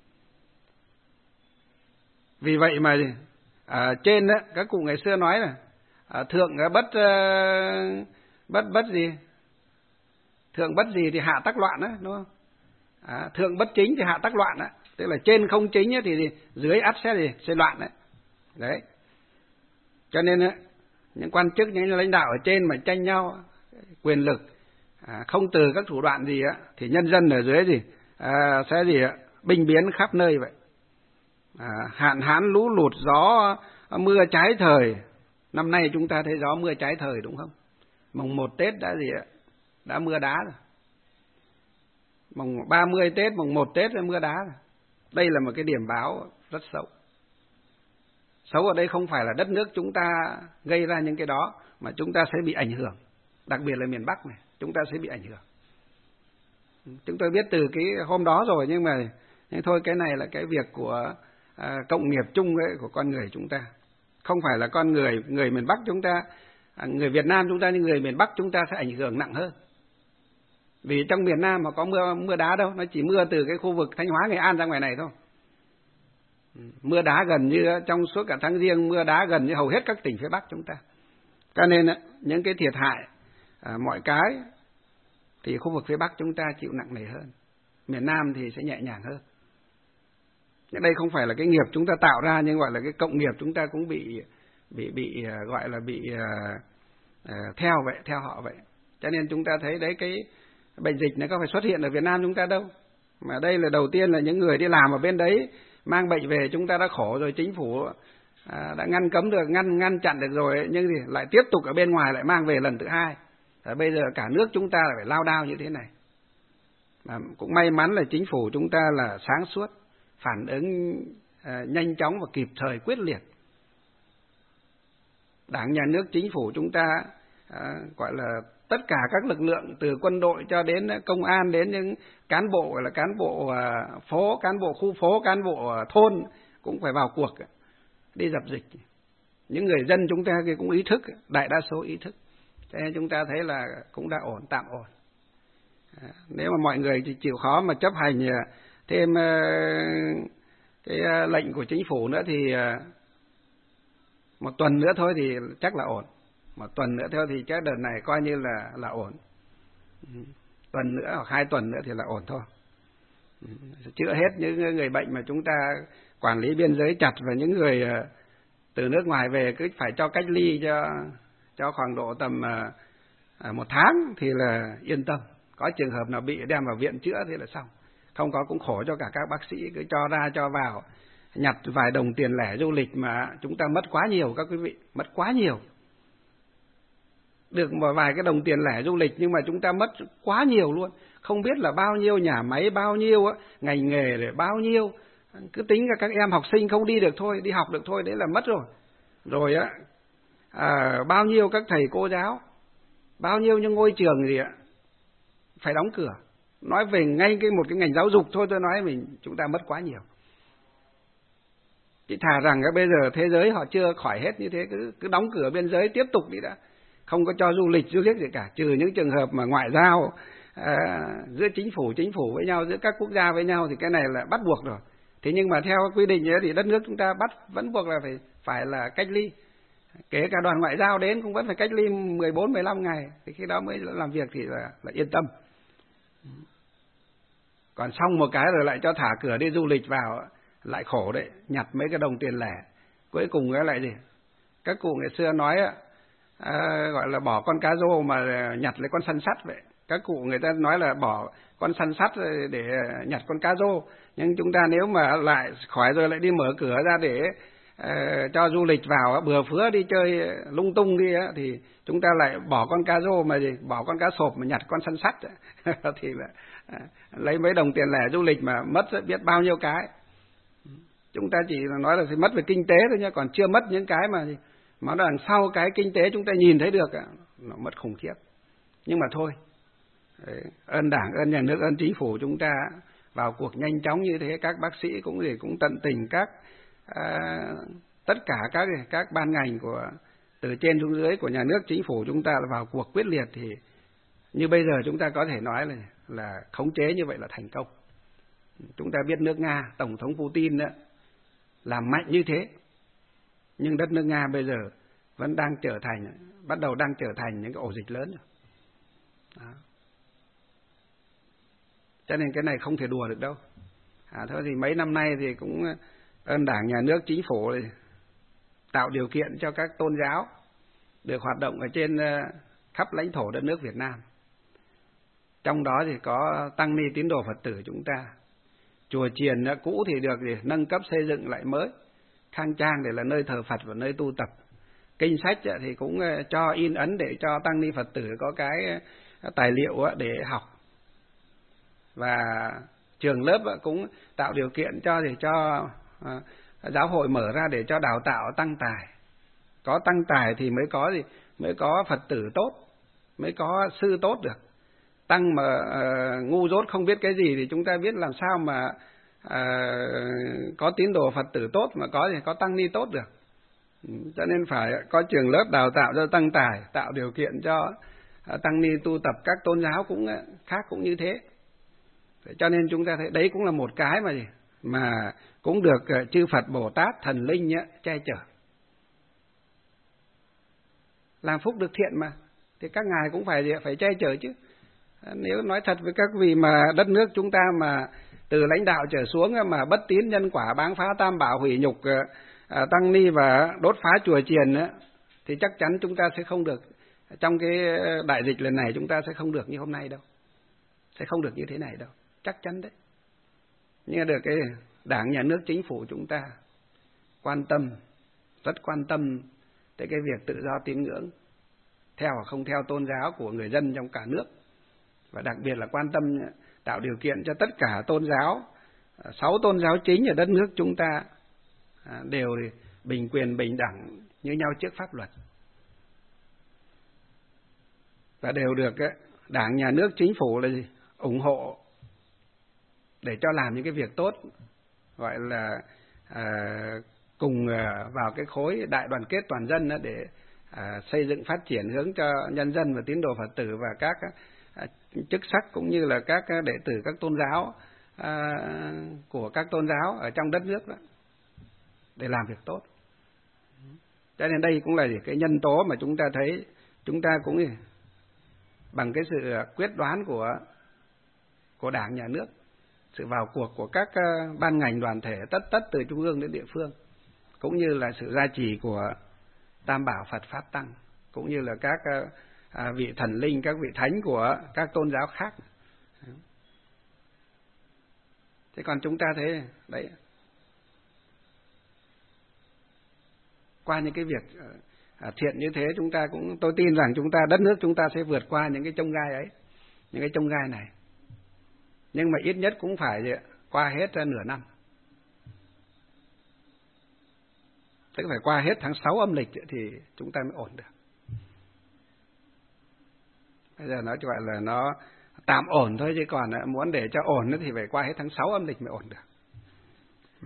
Vì vậy mà ở trên đó, các cụ ngày xưa nói là thượng bất bất bất gì? Thượng bất gì thì hạ tắc loạn đó, đúng không? À, thượng bất chính thì hạ tắc loạn đó. Tức là trên không chính thì, thì dưới ắt sẽ gì? Sẽ loạn đấy. Đấy. Cho nên những quan chức, những lãnh đạo ở trên mà tranh nhau quyền lực, à, không từ các thủ đoạn gì á, thì nhân dân ở dưới gì à, sẽ gì ạ? Binh biến khắp nơi vậy. À, hạn hán, lũ lụt, gió mưa trái thời. Năm nay chúng ta thấy gió mưa trái thời đúng không? Mùng một Tết đã gì ạ? Đã mưa đá rồi. Mùng ba mươi Tết, mùng một Tết đã mưa đá rồi. Đây là một cái điểm báo rất xấu. Xấu ở đây không phải là đất nước chúng ta gây ra những cái đó, mà chúng ta sẽ bị ảnh hưởng. Đặc biệt là miền Bắc này, chúng ta sẽ bị ảnh hưởng. Chúng tôi biết từ cái hôm đó rồi, nhưng mà nhưng thôi cái này là cái việc của à, cộng nghiệp chung ấy, của con người chúng ta. Không phải là con người người miền Bắc chúng ta, à, người Việt Nam chúng ta, nhưng người miền Bắc chúng ta sẽ ảnh hưởng nặng hơn. Vì trong miền Nam mà có mưa mưa đá đâu, nó chỉ mưa từ cái khu vực Thanh Hóa, Nghệ An ra ngoài này thôi. Mưa đá gần như trong suốt cả tháng Giêng, mưa đá gần như hầu hết các tỉnh phía Bắc chúng ta. Cho nên những cái thiệt hại à, mọi cái thì khu vực phía Bắc chúng ta chịu nặng nề hơn, miền Nam thì sẽ nhẹ nhàng hơn. Đây không phải là cái nghiệp chúng ta tạo ra, nhưng gọi là cái cộng nghiệp chúng ta cũng bị bị bị gọi là bị uh, uh, theo vậy, theo họ vậy. Cho nên chúng ta thấy đấy, cái bệnh dịch này có phải xuất hiện ở Việt Nam chúng ta đâu, mà đây là đầu tiên là những người đi làm ở bên đấy mang bệnh về, chúng ta đã khổ rồi, chính phủ à, đã ngăn cấm được, ngăn ngăn chặn được rồi, nhưng thì lại tiếp tục ở bên ngoài lại mang về lần thứ hai. Và bây giờ cả nước chúng ta lại phải lao đao như thế này. Mà cũng may mắn là chính phủ chúng ta là sáng suốt, phản ứng à, nhanh chóng và kịp thời, quyết liệt. Đảng, nhà nước, chính phủ chúng ta à, gọi là tất cả các lực lượng, từ quân đội cho đến công an, đến những cán bộ, gọi là cán bộ à, phố, cán bộ khu phố, cán bộ à, thôn cũng phải vào cuộc đi dập dịch. Những người dân chúng ta thì cũng ý thức, đại đa số ý thức. Thế nên chúng ta thấy là cũng đã ổn, tạm ổn. Nếu mà mọi người thì chịu khó mà chấp hành thêm cái lệnh của chính phủ nữa thì một tuần nữa thôi thì chắc là ổn. Một tuần nữa thôi thì cái đợt này coi như là là ổn. Tuần nữa hoặc hai tuần nữa thì là ổn thôi. Chữa hết những người bệnh mà chúng ta quản lý biên giới chặt, và những người từ nước ngoài về cứ phải cho cách ly cho cho khoảng độ tầm à, một tháng thì là yên tâm. Có trường hợp nào bị đem vào viện chữa thì là xong. Không có cũng khổ cho cả các bác sĩ, cứ cho ra cho vào, nhặt vài đồng tiền lẻ du lịch mà chúng ta mất quá nhiều các quý vị, mất quá nhiều. Được một vài cái đồng tiền lẻ du lịch nhưng mà chúng ta mất quá nhiều luôn. Không biết là bao nhiêu nhà máy, bao nhiêu á, ngành nghề để bao nhiêu. Cứ tính là các em học sinh không đi được thôi, đi học được thôi, đấy là mất rồi. Rồi á, à, bao nhiêu các thầy cô giáo, bao nhiêu những ngôi trường gì ạ, phải đóng cửa. Nói về ngay cái một cái ngành giáo dục thôi, tôi nói mình chúng ta mất quá nhiều. Chỉ thà rằng bây giờ thế giới họ chưa khỏi hết như thế, cứ cứ đóng cửa biên giới tiếp tục đi đã, không có cho du lịch du lịch gì cả, trừ những trường hợp mà ngoại giao à, giữa chính phủ chính phủ với nhau, giữa các quốc gia với nhau thì cái này là bắt buộc rồi. Thế nhưng mà theo quy định ấy, thì đất nước chúng ta bắt vẫn buộc là phải phải là cách ly, kể cả đoàn ngoại giao đến cũng vẫn phải cách ly mười bốn mười lăm ngày, thì khi đó mới làm việc thì là, là yên tâm. Còn xong một cái rồi lại cho thả cửa đi du lịch vào lại khổ đấy, nhặt mấy cái đồng tiền lẻ. Cuối cùng cái lại gì? Các cụ ngày xưa nói à, gọi là bỏ con cá rô mà nhặt lấy con săn sắt vậy. Các cụ người ta nói là bỏ con săn sắt để nhặt con cá rô. Nhưng chúng ta nếu mà lại khỏi rồi lại đi mở cửa ra để uh, cho du lịch vào, bừa phứa đi chơi lung tung đi á, thì chúng ta lại bỏ con cá rô mà gì, bỏ con cá sộp mà nhặt con săn sắt thì là uh, lấy mấy đồng tiền lẻ du lịch mà mất biết bao nhiêu cái. Chúng ta chỉ nói là phải mất về kinh tế thôi nhá, còn chưa mất những cái mà mà đằng sau cái kinh tế chúng ta nhìn thấy được, nó mất khủng khiếp. Nhưng mà thôi, đấy, ơn Đảng, ơn nhà nước, ơn chính phủ chúng ta vào cuộc nhanh chóng như thế, các bác sĩ cũng gì cũng tận tình, các à, tất cả các các ban ngành của từ trên xuống dưới của nhà nước chính phủ chúng ta vào cuộc quyết liệt, thì như bây giờ chúng ta có thể nói là là khống chế như vậy là thành công. Chúng ta biết nước Nga, Tổng thống Putin đó, làm mạnh như thế, nhưng đất nước Nga bây giờ vẫn đang trở thành, bắt đầu đang trở thành những cái ổ dịch lớn rồi. Đó. Cho nên cái này không thể đùa được đâu. À, thôi thì mấy năm nay thì cũng ơn Đảng, nhà nước, chính phủ tạo điều kiện cho các tôn giáo được hoạt động ở trên khắp lãnh thổ đất nước Việt Nam. Trong đó thì có tăng ni tín đồ Phật tử chúng ta. Chùa chiền cũ thì được thì nâng cấp xây dựng lại mới, khang trang để là nơi thờ Phật và nơi tu tập. Kinh sách thì cũng cho in ấn để cho tăng ni Phật tử có cái tài liệu để học. Và trường lớp cũng tạo điều kiện cho để cho giáo hội mở ra để cho đào tạo tăng tài. Có tăng tài thì mới có gì, mới có Phật tử tốt, mới có sư tốt được. Tăng mà uh, ngu dốt không biết cái gì thì chúng ta biết làm sao mà uh, có tín đồ Phật tử tốt, mà có thì có tăng ni tốt được. Cho nên phải có trường lớp đào tạo cho tăng tài, tạo điều kiện cho uh, tăng ni tu tập. Các tôn giáo cũng uh, khác cũng như thế. Cho nên chúng ta thấy đấy cũng là một cái mà gì mà cũng được uh, chư Phật Bồ Tát thần linh uh, che chở. Làm phúc được thiện mà, thì các ngài cũng phải phải che chở chứ. Nếu nói thật với các vị mà đất nước chúng ta mà từ lãnh đạo trở xuống mà bất tín nhân quả, báng phá tam bảo, hủy nhục à, tăng ni và đốt phá chùa chiền á, thì chắc chắn chúng ta sẽ không được, trong cái đại dịch lần này chúng ta sẽ không được như hôm nay đâu, sẽ không được như thế này đâu, chắc chắn đấy. Nhưng được cái Đảng, nhà nước, chính phủ chúng ta quan tâm, rất quan tâm tới cái việc tự do tín ngưỡng, theo hoặc không theo tôn giáo của người dân trong cả nước. Và đặc biệt là quan tâm tạo điều kiện cho tất cả tôn giáo, sáu tôn giáo chính ở đất nước chúng ta đều bình quyền, bình đẳng như nhau trước pháp luật. Và đều được Đảng, nhà nước, chính phủ là gì? Ủng hộ để cho làm những cái việc tốt, gọi là à, cùng vào cái khối đại đoàn kết toàn dân để à, xây dựng phát triển hướng cho nhân dân và tín đồ Phật tử và các chức sắc cũng như là các đệ tử các tôn giáo à, của các tôn giáo ở trong đất nước đó, để làm việc tốt. Cho nên đây cũng là cái nhân tố mà chúng ta thấy chúng ta cũng bằng cái sự quyết đoán của của Đảng, Nhà nước, sự vào cuộc của các ban ngành đoàn thể tất tất từ trung ương đến địa phương, cũng như là sự gia trì của Tam Bảo Phật Pháp Tăng, cũng như là các à, vị thần linh, các vị thánh của các tôn giáo khác. Thế còn chúng ta thấy đấy, qua những cái việc à, thiện như thế, chúng ta cũng, tôi tin rằng chúng ta, đất nước chúng ta sẽ vượt qua những cái chông gai ấy, những cái chông gai này. Nhưng mà ít nhất cũng phải qua hết nửa năm, tức phải qua hết tháng sáu âm lịch thì chúng ta mới ổn được. Bây giờ nó gọi là nó tạm ổn thôi, chứ còn muốn để cho ổn thì phải qua hết tháng sáu âm lịch mới ổn được. Ừ.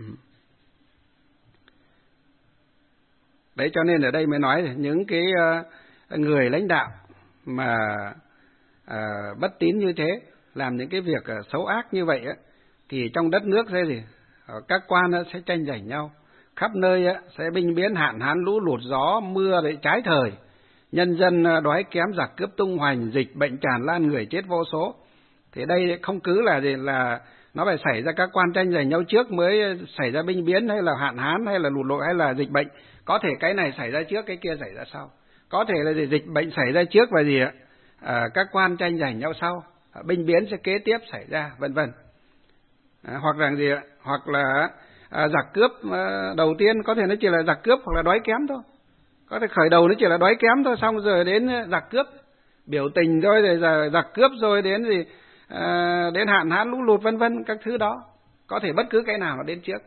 Đấy, cho nên ở đây mới nói những cái người lãnh đạo mà à, bất tín như thế, làm những cái việc xấu ác như vậy á, thì trong đất nước sẽ gì? Các quan sẽ tranh giành nhau, khắp nơi sẽ binh biến, hạn hán, lũ lụt, gió mưa để trái thời, nhân dân đói kém, giặc cướp tung hoành, dịch bệnh tràn lan, người chết vô số. Thì đây không cứ là gì, là nó phải xảy ra các quan tranh giành nhau trước mới xảy ra binh biến, hay là hạn hán, hay là lụt lội, hay là dịch bệnh. Có thể cái này xảy ra trước, cái kia xảy ra sau. Có thể là gì, dịch bệnh xảy ra trước và gì ạ? À, các quan tranh giành nhau sau, binh biến sẽ kế tiếp xảy ra, vân vân. À, hoặc là gì ạ? Hoặc là à, giặc cướp à, đầu tiên có thể nó chỉ là giặc cướp hoặc là đói kém thôi. Có thể khởi đầu nó chỉ là đói kém thôi, xong rồi đến giặc cướp, biểu tình rồi, rồi giờ giặc cướp rồi đến gì à, đến hạn hán, lũ lụt, vân vân, các thứ đó. Có thể bất cứ cái nào nó đến trước.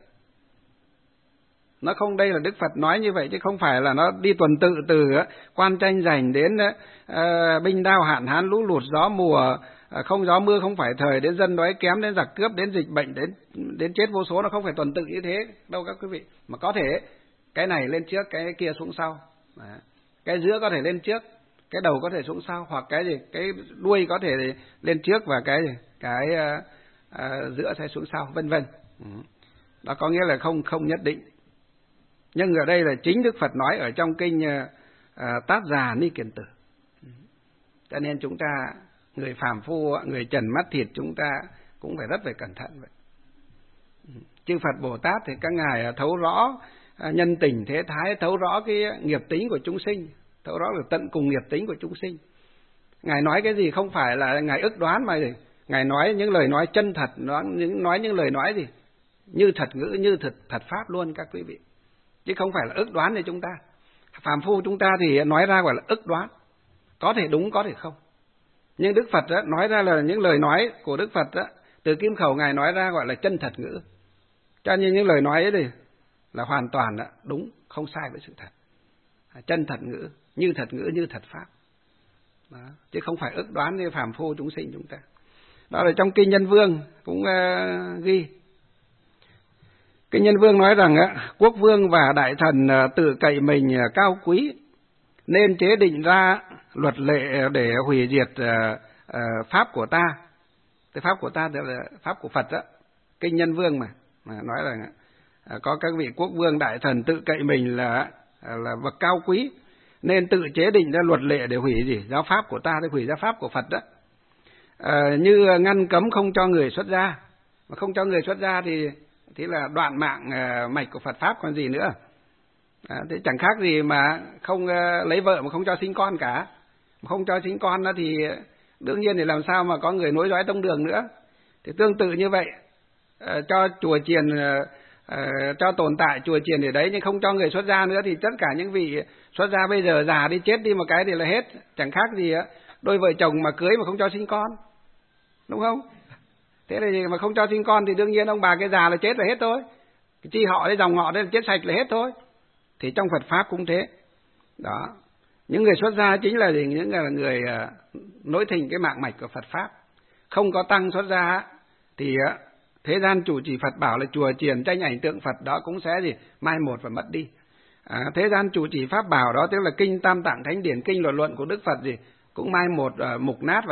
Nó không, đây là Đức Phật nói như vậy, chứ không phải là nó đi tuần tự từ quan tranh giành đến uh, binh đao, hạn hán, lũ lụt, gió mùa, uh, không gió mưa, không phải thời, đến dân đói kém, đến giặc cướp, đến dịch bệnh, đến đến chết vô số. Nó không phải tuần tự như thế đâu các quý vị. Mà có thể cái này lên trước, cái kia xuống sau. Đó. Cái giữa có thể lên trước, cái đầu có thể xuống sau, hoặc cái gì, cái đuôi có thể lên trước và cái gì, cái uh, uh, giữa sẽ xuống sau, vân vân. Đó có nghĩa là không không nhất định. Nhưng ở đây là chính Đức Phật nói ở trong kinh à, Tát Già Ni Kiền Tử. Cho nên chúng ta, người phàm phu, người trần mắt thịt, chúng ta cũng phải rất phải cẩn thận vậy. Chư Phật Bồ Tát thì các ngài thấu rõ nhân tình thế thái, thấu rõ cái nghiệp tính của chúng sinh, thấu rõ được tận cùng nghiệp tính của chúng sinh. Ngài nói cái gì không phải là ngài ức đoán, mà gì? Ngài nói những lời nói chân thật, nói những, nói những lời nói gì như thật ngữ, như thật, thật pháp luôn các quý vị. Chứ không phải là ức đoán để chúng ta. Phàm phu chúng ta thì nói ra gọi là ức đoán. Có thể đúng, có thể không. Nhưng Đức Phật đó, nói ra là những lời nói của Đức Phật đó, từ kim khẩu ngài nói ra gọi là chân thật ngữ. Cho nên những lời nói ấy thì là hoàn toàn đó, đúng, không sai với sự thật. Chân thật ngữ, như thật ngữ, như thật pháp. Đó. Chứ không phải ức đoán như phàm phu chúng sinh chúng ta. Đó là trong kinh Nhân Vương cũng uh, ghi. Kinh Nhân Vương nói rằng á, quốc vương và đại thần tự cậy mình cao quý, nên chế định ra luật lệ để hủy diệt uh, uh, pháp của ta. Cái pháp của ta là pháp của Phật đó. Kinh Nhân Vương mà, mà nói rằng uh, có các vị quốc vương đại thần tự cậy mình là uh, là bậc cao quý, nên tự chế định ra luật lệ để hủy gì giáo pháp của ta, để hủy giáo pháp của Phật đó. Uh, như ngăn cấm không cho người xuất gia, mà không cho người xuất gia thì thế là đoạn mạng uh, mạch của Phật pháp còn gì nữa. À, thế chẳng khác gì mà không uh, lấy vợ mà không cho sinh con cả. Mà không cho sinh con đó thì đương nhiên thì làm sao mà có người nối dõi tông đường nữa. Thì tương tự như vậy, uh, cho chùa chiền uh, uh, cho tồn tại chùa chiền ở đấy, nhưng không cho người xuất gia nữa thì tất cả những vị xuất gia bây giờ già đi chết đi một cái thì là hết. Chẳng khác gì uh, đôi vợ chồng mà cưới mà không cho sinh con, đúng không? Thế là mà không cho sinh con thì đương nhiên ông bà cái già là chết là hết thôi. Cái chi họ đấy, dòng họ đấy là chết sạch là hết thôi. Thì trong Phật pháp cũng thế. Đó. Những người xuất gia chính là những người uh, nối thình cái mạng mạch của Phật pháp. Không có tăng xuất gia thì uh, thế gian chủ trì Phật bảo là chùa chiền tranh ảnh tượng Phật đó cũng sẽ gì mai một và mất đi. À, thế gian chủ trì pháp bảo đó tức là kinh Tam Tạng Thánh Điển, kinh luận luận của Đức Phật gì cũng mai một uh, mục nát và gì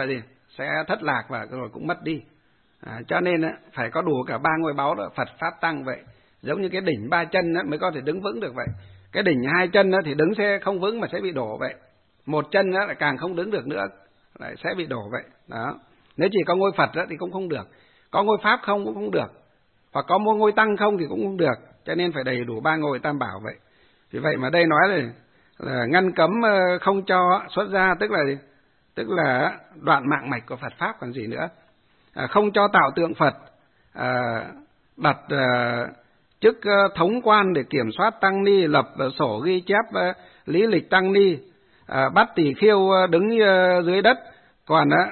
sẽ thất lạc và rồi cũng mất đi. À, cho nên á, phải có đủ cả ba ngôi báu đó, Phật Pháp Tăng vậy. Giống như cái đỉnh ba chân á, mới có thể đứng vững được vậy. Cái đỉnh hai chân á, thì đứng sẽ không vững mà sẽ bị đổ vậy. Một chân á, lại càng không đứng được nữa, lại sẽ bị đổ vậy. Đó. Nếu chỉ có ngôi Phật á, thì cũng không được. Có ngôi Pháp không cũng không được. Hoặc có một ngôi Tăng không thì cũng không được. Cho nên phải đầy đủ ba ngôi Tam Bảo vậy. Vì vậy mà đây nói là, là ngăn cấm không cho xuất gia, tức là tức là đoạn mạng mạch của Phật Pháp còn gì nữa. À, không cho tạo tượng Phật, à, đặt à, chức thống quan để kiểm soát tăng ni, lập sổ ghi chép à, lý lịch tăng ni, à, bắt tỳ khưu đứng à, dưới đất, còn à,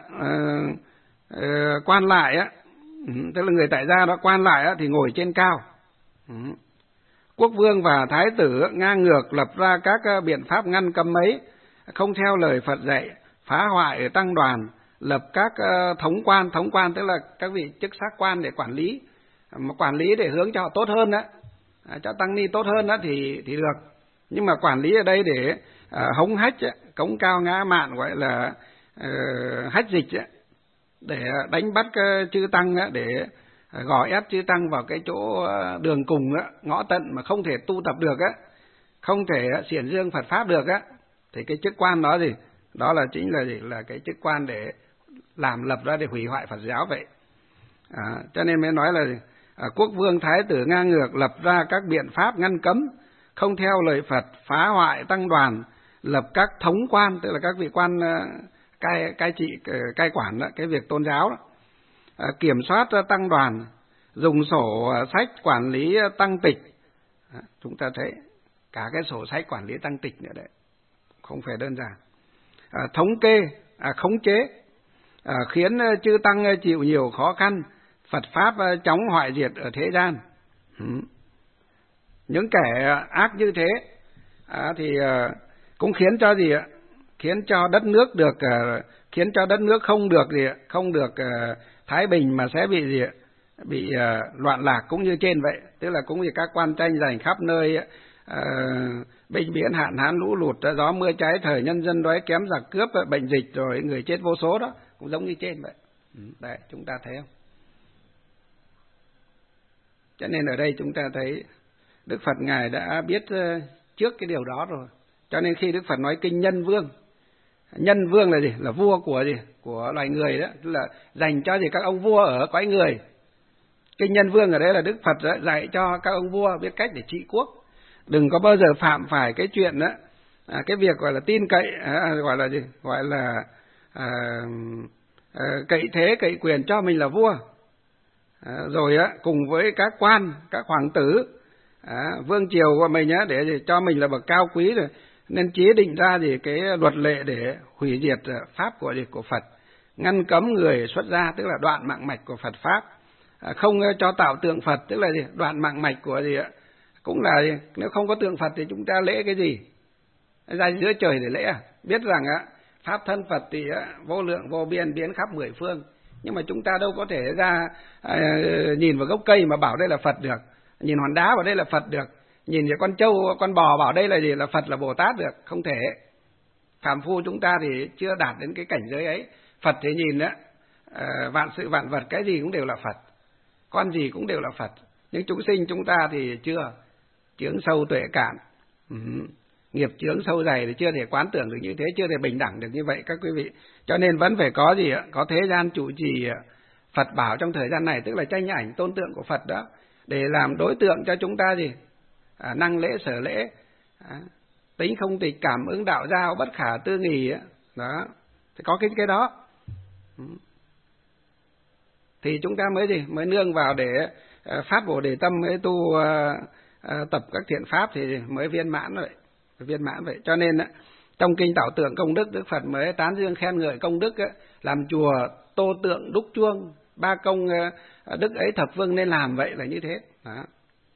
à, quan lại á, tức là người tại gia đó, quan lại á, thì ngồi trên cao. Ừ. Quốc vương và thái tử ngang ngược lập ra các biện pháp ngăn cấm ấy, không theo lời Phật dạy, phá hoại tăng đoàn, lập các thống quan, thống quan tức là các vị chức sắc quan để quản lý, mà quản lý để hướng cho họ tốt hơn đó, cho tăng ni tốt hơn đó thì thì được. Nhưng mà quản lý ở đây để uh, hống hách, cống cao ngã mạn, gọi là uh, hách dịch, để đánh bắt uh, chư tăng, để gò ép chư tăng vào cái chỗ đường cùng, ngõ tận mà không thể tu tập được á, không thể xiển dương Phật Pháp được á, thì cái chức quan đó gì? Đó là chính là gì? Là cái chức quan để làm lập ra để hủy hoại Phật giáo vậy. À, cho nên mới nói là à, quốc vương thái tử ngang ngược lập ra các biện pháp ngăn cấm, không theo lời Phật, phá hoại tăng đoàn, lập các thống quan, tức là các vị quan cai cai trị cai quản đó, cái việc tôn giáo đó. À, kiểm soát tăng đoàn, dùng sổ sách quản lý tăng tịch. À, chúng ta thấy cả cái sổ sách quản lý tăng tịch nữa đấy, không phải đơn giản. À, thống kê, à, khống chế, à, khiến chư tăng chịu nhiều khó khăn, Phật Pháp chóng hoại diệt ở thế gian. Ừ. Những kẻ ác như thế à, thì à, cũng khiến cho gì ạ? Khiến cho đất nước được, à, khiến cho đất nước không được gì ạ? Không được à, thái bình mà sẽ bị gì ạ? Bị à, loạn lạc cũng như trên vậy. Tức là cũng như các quan tranh giành khắp nơi, à, bệnh biến hạn hán lũ lụt, gió mưa cháy thời, nhân dân đói kém, giặc cướp, bệnh dịch, rồi người chết vô số đó, cũng giống như trên vậy. Đấy, chúng ta thấy không? Cho nên ở đây chúng ta thấy Đức Phật Ngài đã biết trước cái điều đó rồi. Cho nên khi Đức Phật nói kinh Nhân Vương, Nhân Vương là gì? Là vua của gì? Của loài người đó, tức là dành cho gì các ông vua ở cõi người. Kinh Nhân Vương ở đây là Đức Phật đã dạy cho các ông vua biết cách để trị quốc. Đừng có bao giờ phạm phải cái chuyện đó, à, cái việc gọi là tin cậy, à, gọi là gì? Gọi là à, à, cậy thế, cậy quyền cho mình là vua. À, rồi á, cùng với các quan, các hoàng tử, à, vương triều của mình á, để gì? Cho mình là bậc cao quý rồi, nên chế định ra gì cái luật lệ để hủy diệt pháp của gì của Phật, ngăn cấm người xuất gia, tức là đoạn mạng mạch của Phật Pháp, à, không cho tạo tượng Phật, tức là gì? Đoạn mạng mạch của gì ạ? Cũng là gì? Nếu không có tượng Phật thì chúng ta lễ cái gì? Ra giữa trời để lễ à? Biết rằng á, pháp thân Phật thì á, vô lượng vô biên, biến khắp mười phương, nhưng mà chúng ta đâu có thể ra à, nhìn vào gốc cây mà bảo đây là Phật được, nhìn hòn đá bảo đây là Phật được, nhìn vào con trâu, con bò bảo đây là gì, là Phật, là Bồ Tát được, không thể. Phàm phu chúng ta thì chưa đạt đến cái cảnh giới ấy. Phật thì nhìn á, à, vạn sự vạn vật cái gì cũng đều là Phật, con gì cũng đều là Phật, nhưng chúng sinh chúng ta thì chưa, chướng sâu tuệ cạn, ừ. nghiệp chướng sâu dày thì chưa thể quán tưởng được như thế, chưa thể bình đẳng được như vậy các quý vị. Cho nên vẫn phải có gì ạ? Có thế gian trụ trì Phật bảo trong thời gian này, tức là tranh ảnh tôn tượng của Phật đó, để làm đối tượng cho chúng ta gì? À, năng lễ sở lễ, à, tính không tịch, cảm ứng đạo giao, bất khả tư nghì đó, thì có cái cái đó, ừ. Thì chúng ta mới gì? Mới nương vào để uh, phát bồ đề tâm, mới tu uh, uh, tập các thiện pháp thì mới viên mãn vậy, viên mãn vậy. Cho nên uh, trong kinh Tạo Tượng Công Đức, Đức Phật mới tán dương khen ngợi công đức, uh, làm chùa tô tượng đúc chuông, ba công uh, đức ấy thập vương nên làm, vậy là như thế đó.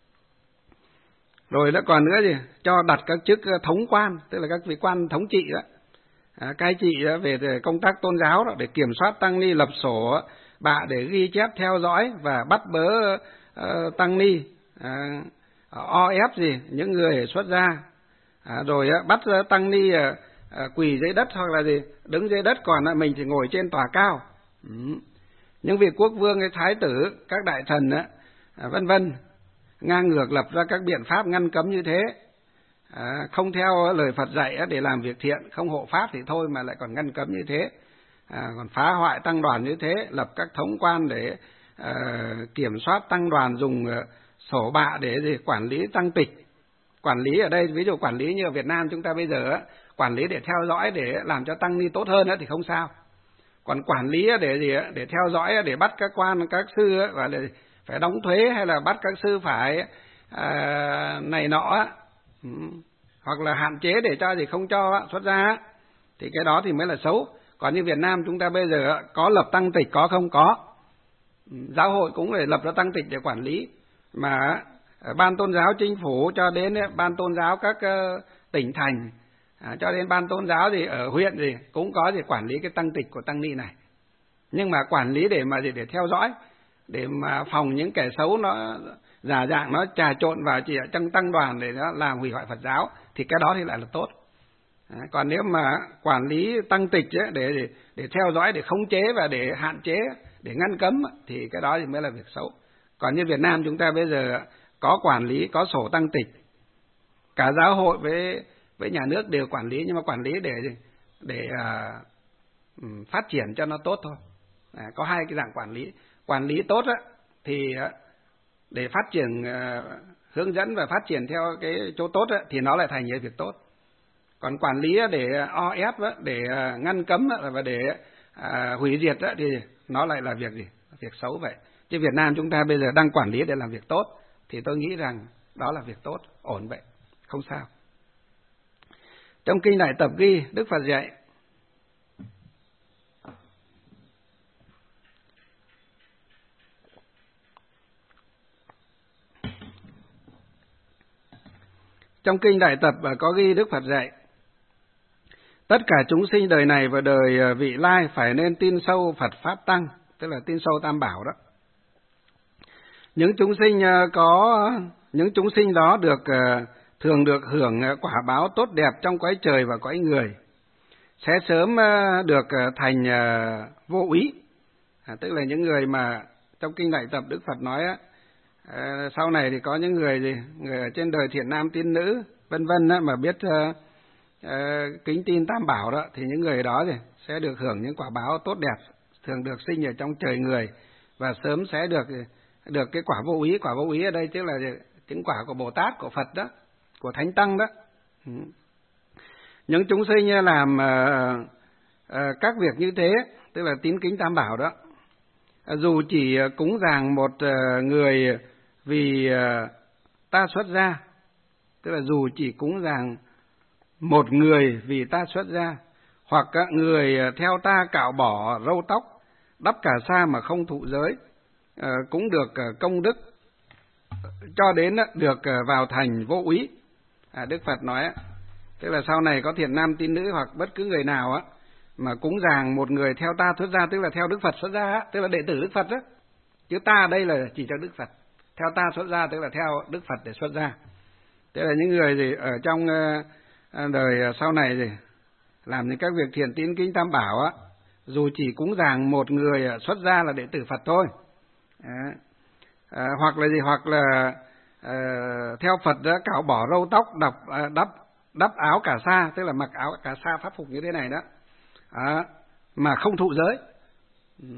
Rồi nó còn nữa gì? Cho đặt các chức thống quan, tức là các vị quan thống trị đó, à, cai trị đó, về công tác tôn giáo đó, để kiểm soát tăng ni, lập sổ bạ để ghi chép theo dõi và bắt bớ uh, tăng ni, à, o ép gì những người xuất gia, à, rồi uh, bắt uh, tăng ni uh, à, quỳ dưới đất hoặc là gì đứng dưới đất, còn là mình thì ngồi trên tòa cao. Ừ. Những vị quốc vương, cái thái tử, các đại thần á, à, vân vân, ngang ngược lập ra các biện pháp ngăn cấm như thế, à, không theo lời Phật dạy á, để làm việc thiện, không hộ pháp thì thôi mà lại còn ngăn cấm như thế, à, còn phá hoại tăng đoàn như thế, lập các thống quan để à, kiểm soát tăng đoàn, dùng uh, sổ bạ để gì quản lý tăng tịch. Quản lý ở đây ví dụ quản lý như ở Việt Nam chúng ta bây giờ á, quản lý để theo dõi để làm cho tăng ni tốt hơn á, thì không sao. Còn quản lý để gì để theo dõi, để bắt các quan các sư gọi là phải đóng thuế, hay là bắt các sư phải à, này nọ, ừ. hoặc là hạn chế để cho gì không cho xuất gia, thì cái đó thì mới là xấu. Còn như Việt Nam chúng ta bây giờ có lập tăng tịch có không? Có. Giáo hội cũng phải lập ra tăng tịch để quản lý, mà ban tôn giáo chính phủ cho đến ban tôn giáo các uh, tỉnh thành, à, cho đến ban tôn giáo gì ở huyện gì cũng có gì quản lý cái tăng tịch của tăng ni này. Nhưng mà quản lý để mà gì để theo dõi, để mà phòng những kẻ xấu nó giả dạng nó trà trộn vào chỉ ở trong tăng đoàn để nó làm hủy hoại Phật giáo, thì cái đó thì lại là tốt. À, còn nếu mà quản lý tăng tịch ấy, để, để để theo dõi, để khống chế và để hạn chế, để ngăn cấm, thì cái đó thì mới là việc xấu. Còn như Việt Nam chúng ta bây giờ có quản lý, có sổ tăng tịch, cả giáo hội với với nhà nước đều quản lý, nhưng mà quản lý để để uh, phát triển cho nó tốt thôi. À, có hai cái dạng quản lý. Quản lý tốt á, thì để phát triển uh, hướng dẫn và phát triển theo cái chỗ tốt á, thì nó lại thành những việc tốt. Còn quản lý để o ép á, để uh, ngăn cấm á, và để uh, hủy diệt á, thì nó lại là việc gì? Việc xấu vậy. Chứ Việt Nam chúng ta bây giờ đang quản lý để làm việc tốt, thì tôi nghĩ rằng đó là việc tốt, ổn vậy, không sao. Trong Kinh Đại Tập ghi, Đức Phật dạy Trong Kinh Đại Tập có ghi Đức Phật dạy tất cả chúng sinh đời này và đời vị lai phải nên tin sâu Phật Pháp Tăng, tức là tin sâu Tam Bảo đó. Những chúng sinh có những chúng sinh đó được thường được hưởng quả báo tốt đẹp trong cõi trời và cõi người, sẽ sớm được thành vô úy, à, tức là những người mà trong Kinh Đại Tập Đức Phật nói á, à, sau này thì có những người gì người ở trên đời thiện nam tín nữ vân vân á, mà biết uh, uh, kính tin Tam Bảo đó, thì những người đó thì sẽ được hưởng những quả báo tốt đẹp, thường được sinh ở trong trời người và sớm sẽ được được cái quả vô úy. Quả vô úy ở đây tức là chứng quả của Bồ Tát, của Phật đó, của Thánh Tăng đó. Ừ. Những chúng sinh làm uh, uh, các việc như thế, tức là tín kính Tam Bảo đó, uh, dù chỉ cúng dường một uh, người vì uh, ta xuất gia, tức là dù chỉ cúng dường một người vì ta xuất gia, hoặc uh, người theo ta cạo bỏ râu tóc, đắp cà sa mà không thụ giới, uh, cũng được uh, công đức, cho đến uh, được uh, vào thành vô úy. À, Đức Phật nói, tức là sau này có thiện nam tín nữ hoặc bất cứ người nào á mà cúng dường một người theo ta xuất gia, tức là theo Đức Phật xuất gia á, tức là đệ tử Đức Phật đó. Chứ ta đây là chỉ cho Đức Phật. Theo ta xuất gia tức là theo Đức Phật để xuất gia. Tức là những người gì ở trong uh, đời sau này gì làm những các việc thiện tín kính Tam Bảo á, dù chỉ cúng dường một người xuất gia là đệ tử Phật thôi. À, à, hoặc là gì hoặc là Uh, theo Phật đó, cạo bỏ râu tóc, đập, uh, đắp đắp áo cà sa, tức là mặc áo cà sa pháp phục như thế này đó, à, mà không thụ giới. Ừ.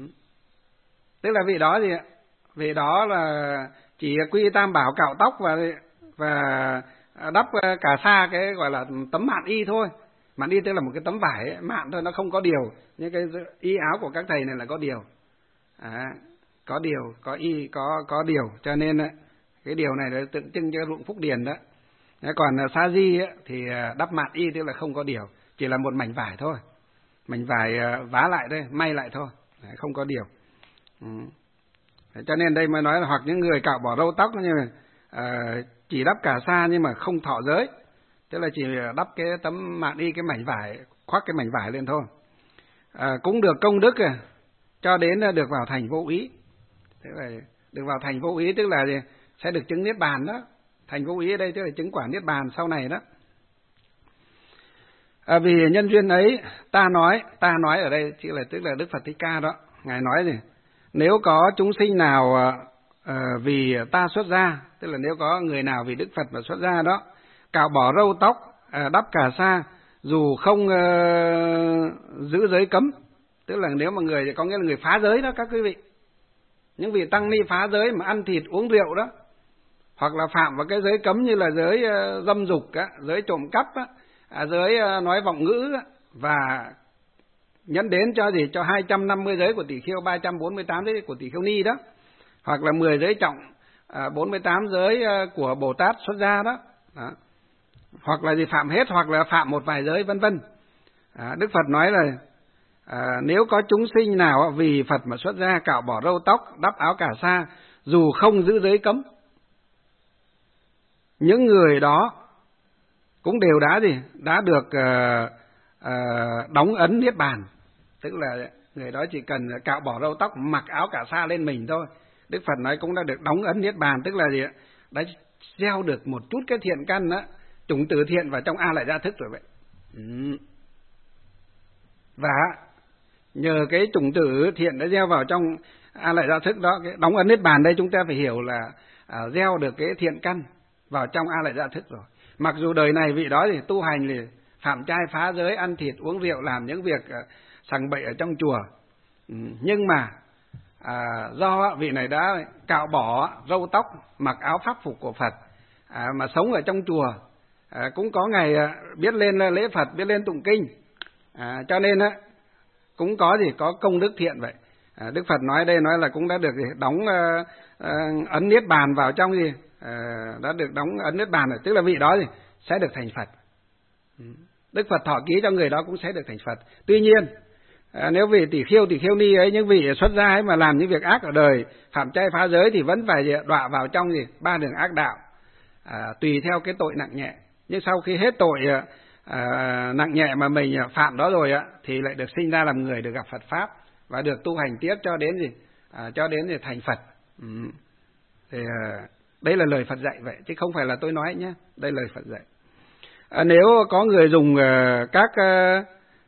Tức là vị đó gì vị đó là chỉ quy Tam Bảo, cạo tóc và và đắp cà sa, cái gọi là tấm mạn y thôi. Mạn y tức là một cái tấm vải ấy, mạn thôi, nó không có điều. Những cái y áo của các thầy này là có điều, à, có điều, có y, có có điều, cho nên cái điều này là tượng trưng cho ruộng phúc điền đó. Còn sa di ấy, thì đắp mạn y tức là không có điều, chỉ là một mảnh vải thôi, mảnh vải vá lại đây, may lại thôi, không có điều. Ừ. Cho nên đây mới nói là hoặc những người cạo bỏ râu tóc nhưng mà uh, chỉ đắp cà sa nhưng mà không thọ giới, tức là chỉ đắp cái tấm mạn y, cái mảnh vải, khoác cái mảnh vải lên thôi, uh, cũng được công đức cho đến được vào thành vô úy. Thế là được vào thành vô úy tức là gì? Sẽ được chứng niết bàn đó. Thành vô úy ở đây tức là chứng quả niết bàn sau này đó. À, vì nhân duyên ấy ta nói, ta nói ở đây chỉ là tức là Đức Phật Thích Ca đó, ngài nói gì? Nếu có chúng sinh nào à, vì ta xuất gia, tức là nếu có người nào vì Đức Phật mà xuất gia đó, cạo bỏ râu tóc, à, đắp cà sa, dù không à, giữ giới cấm, tức là nếu mà người có nghĩa là người phá giới đó các quý vị, những vị tăng ni phá giới mà ăn thịt uống rượu đó, hoặc là phạm vào cái giới cấm như là giới uh, dâm dục, á, giới trộm cắp, á, à, giới uh, nói vọng ngữ á, và nhấn đến cho gì cho hai trăm năm mươi giới của tỷ kheo, ba trăm bốn mươi tám giới của tỷ kheo ni đó, hoặc là mười giới trọng, uh, bốn mươi tám giới uh, của Bồ Tát xuất gia đó, đó, hoặc là gì phạm hết, hoặc là phạm một vài giới vân vân. À, Đức Phật nói là à, nếu có chúng sinh nào vì Phật mà xuất gia, cạo bỏ râu tóc, đắp áo cà sa, dù không giữ giới cấm, những người đó cũng đều đã gì đã được uh, uh, đóng ấn niết bàn, tức là người đó chỉ cần cạo bỏ râu tóc, mặc áo cà sa lên mình thôi, Đức Phật nói cũng đã được đóng ấn niết bàn, tức là gì ạ? Đã gieo được một chút cái thiện căn đó, chủng tử thiện vào trong A Lại Gia Thức rồi vậy. Ừ. Và nhờ cái chủng tử thiện đã gieo vào trong A Lại Gia Thức đó, cái đóng ấn niết bàn đây chúng ta phải hiểu là à, gieo được cái thiện căn vào trong A Lại Gia Thức rồi. Mặc dù đời này vị đó thì tu hành thì phạm trai phá giới, ăn thịt uống rượu, làm những việc uh, sằng bậy ở trong chùa, ừ, nhưng mà à, do vị này đã cạo bỏ râu tóc, mặc áo pháp phục của Phật, à, mà sống ở trong chùa, à, cũng có ngày à, biết lên lễ Phật, biết lên tụng kinh, à, cho nên á cũng có gì có công đức thiện vậy. À, Đức Phật nói đây nói là cũng đã được gì, đóng uh, uh, ấn niết bàn vào trong gì À, đã được đóng ấn niết bàn rồi, tức là vị đó thì sẽ được thành Phật. Đức Phật thọ ký cho người đó cũng sẽ được thành Phật. Tuy nhiên à, nếu vị tỷ kheo tỷ kheo ni ấy, những vị xuất gia ấy mà làm những việc ác ở đời, phạm trai phá giới thì vẫn phải đọa vào trong gì ba đường ác đạo, à, tùy theo cái tội nặng nhẹ. Nhưng sau khi hết tội à, nặng nhẹ mà mình phạm đó rồi á, thì lại được sinh ra làm người, được gặp Phật pháp và được tu hành tiếp cho đến gì à, cho đến gì thành Phật. Ừ. Thì à, đây là lời Phật dạy vậy, chứ không phải là tôi nói nhé. Đây là lời Phật dạy. À, nếu có người dùng uh, các uh,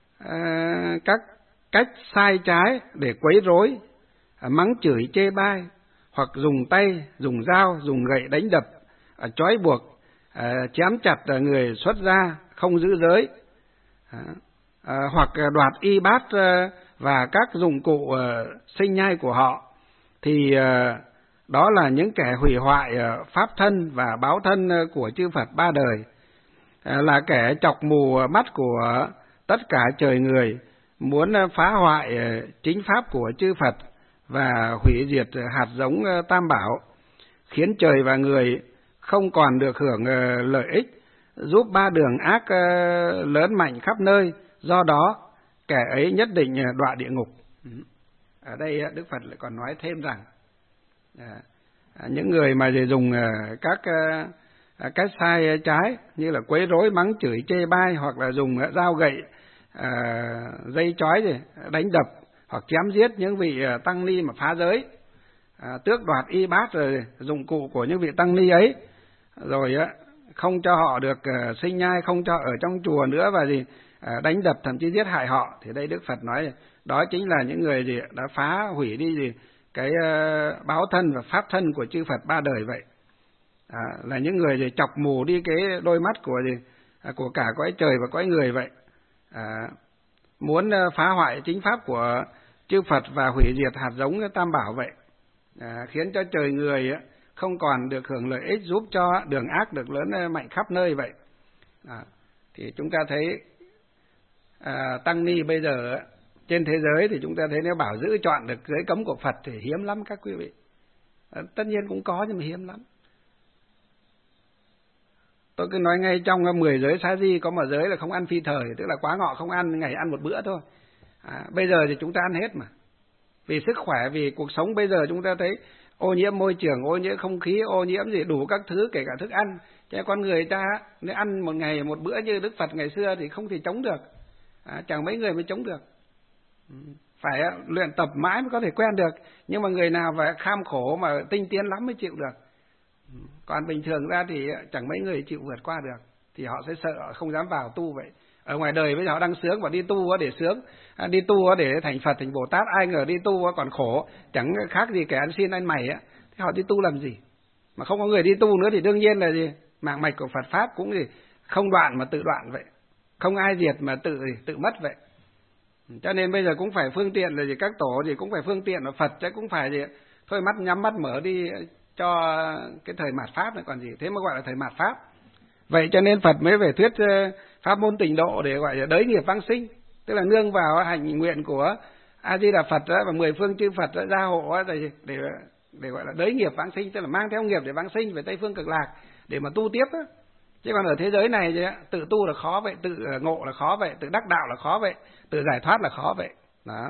uh, các cách sai trái để quấy rối, uh, mắng chửi chê bai, hoặc dùng tay, dùng dao, dùng gậy đánh đập, uh, trói buộc, uh, chém chặt uh, người xuất gia không giữ giới, uh, uh, hoặc uh, đoạt y bát uh, và các dụng cụ uh, sinh nhai của họ, thì uh, đó là những kẻ hủy hoại pháp thân và báo thân của chư Phật ba đời, là kẻ chọc mù mắt của tất cả trời người, muốn phá hoại chính pháp của chư Phật và hủy diệt hạt giống Tam Bảo, khiến trời và người không còn được hưởng lợi ích, giúp ba đường ác lớn mạnh khắp nơi. Do đó kẻ ấy nhất định đọa địa ngục. Ở đây Đức Phật lại còn nói thêm rằng à, những người mà dùng các cách sai trái như là quấy rối, mắng chửi chê bai, hoặc là dùng dao gậy, à, dây trói gì đánh đập hoặc chém giết những vị tăng ni mà phá giới, à, tước đoạt y bát rồi dụng cụ của những vị tăng ni ấy, rồi á không cho họ được uh, sinh nhai, không cho ở trong chùa nữa, và gì uh, đánh đập thậm chí giết hại họ, thì đây Đức Phật nói đó chính là những người gì đã phá hủy đi gì cái uh, báo thân và pháp thân của chư Phật ba đời vậy. À, là những người gì chọc mù đi cái đôi mắt của gì à, của cả cõi trời và cõi người vậy, à, muốn uh, phá hoại chính pháp của chư Phật và hủy diệt hạt giống Tam Bảo vậy, à, khiến cho trời người uh, không còn được hưởng lợi ích, giúp cho đường ác được lớn mạnh khắp nơi vậy. À, thì chúng ta thấy à, tăng ni bây giờ trên thế giới thì chúng ta thấy nếu bảo giữ chọn được giới cấm của Phật thì hiếm lắm các quý vị. À, tất nhiên cũng có nhưng mà hiếm lắm. Tôi cứ nói ngay trong mười giới xá di có một giới là không ăn phi thời, tức là quá ngọ không ăn, ngày ăn một bữa thôi. À, bây giờ thì chúng ta ăn hết mà. Vì sức khỏe, vì cuộc sống bây giờ chúng ta thấy ô nhiễm môi trường, ô nhiễm không khí, ô nhiễm gì đủ các thứ, kể cả thức ăn. Cho con người ta nếu ăn một ngày một bữa như Đức Phật ngày xưa thì không thể chống được, à, chẳng mấy người mới chống được. Phải luyện tập mãi mới có thể quen được. Nhưng mà người nào phải kham khổ mà tinh tiến lắm mới chịu được. Còn bình thường ra thì chẳng mấy người chịu vượt qua được, thì họ sẽ sợ, họ không dám vào tu vậy. Ở ngoài đời bây giờ họ đang sướng và đi tu để sướng, đi tu để thành Phật thành Bồ Tát, ai ngờ đi tu còn khổ, chẳng khác gì kẻ ăn xin ăn mày á. Thế họ đi tu làm gì? Mà không có người đi tu nữa thì đương nhiên là gì? Mạng mạch của Phật pháp cũng gì không đoạn mà tự đoạn vậy, không ai diệt mà tự tự mất vậy. Cho nên bây giờ cũng phải phương tiện là gì, các tổ gì cũng phải phương tiện, mà Phật chứ cũng phải gì thôi mắt nhắm mắt mở đi cho cái thời mạt pháp này còn gì, thế mới gọi là thời mạt pháp. Vậy cho nên Phật mới về thuyết pháp môn tịnh độ để gọi là đới nghiệp vãng sinh, tức là nương vào hành nguyện của A Di Đà Phật đó, và mười phương chư Phật đó, gia hộ đó, để để để gọi là đới nghiệp vãng sinh, tức là mang theo nghiệp để vãng sinh về Tây phương Cực Lạc để mà tu tiếp đó. Chứ còn ở thế giới này gì, tự tu là khó vậy, tự ngộ là khó vậy, tự đắc đạo là khó vậy, tự giải thoát là khó vậy. Đó.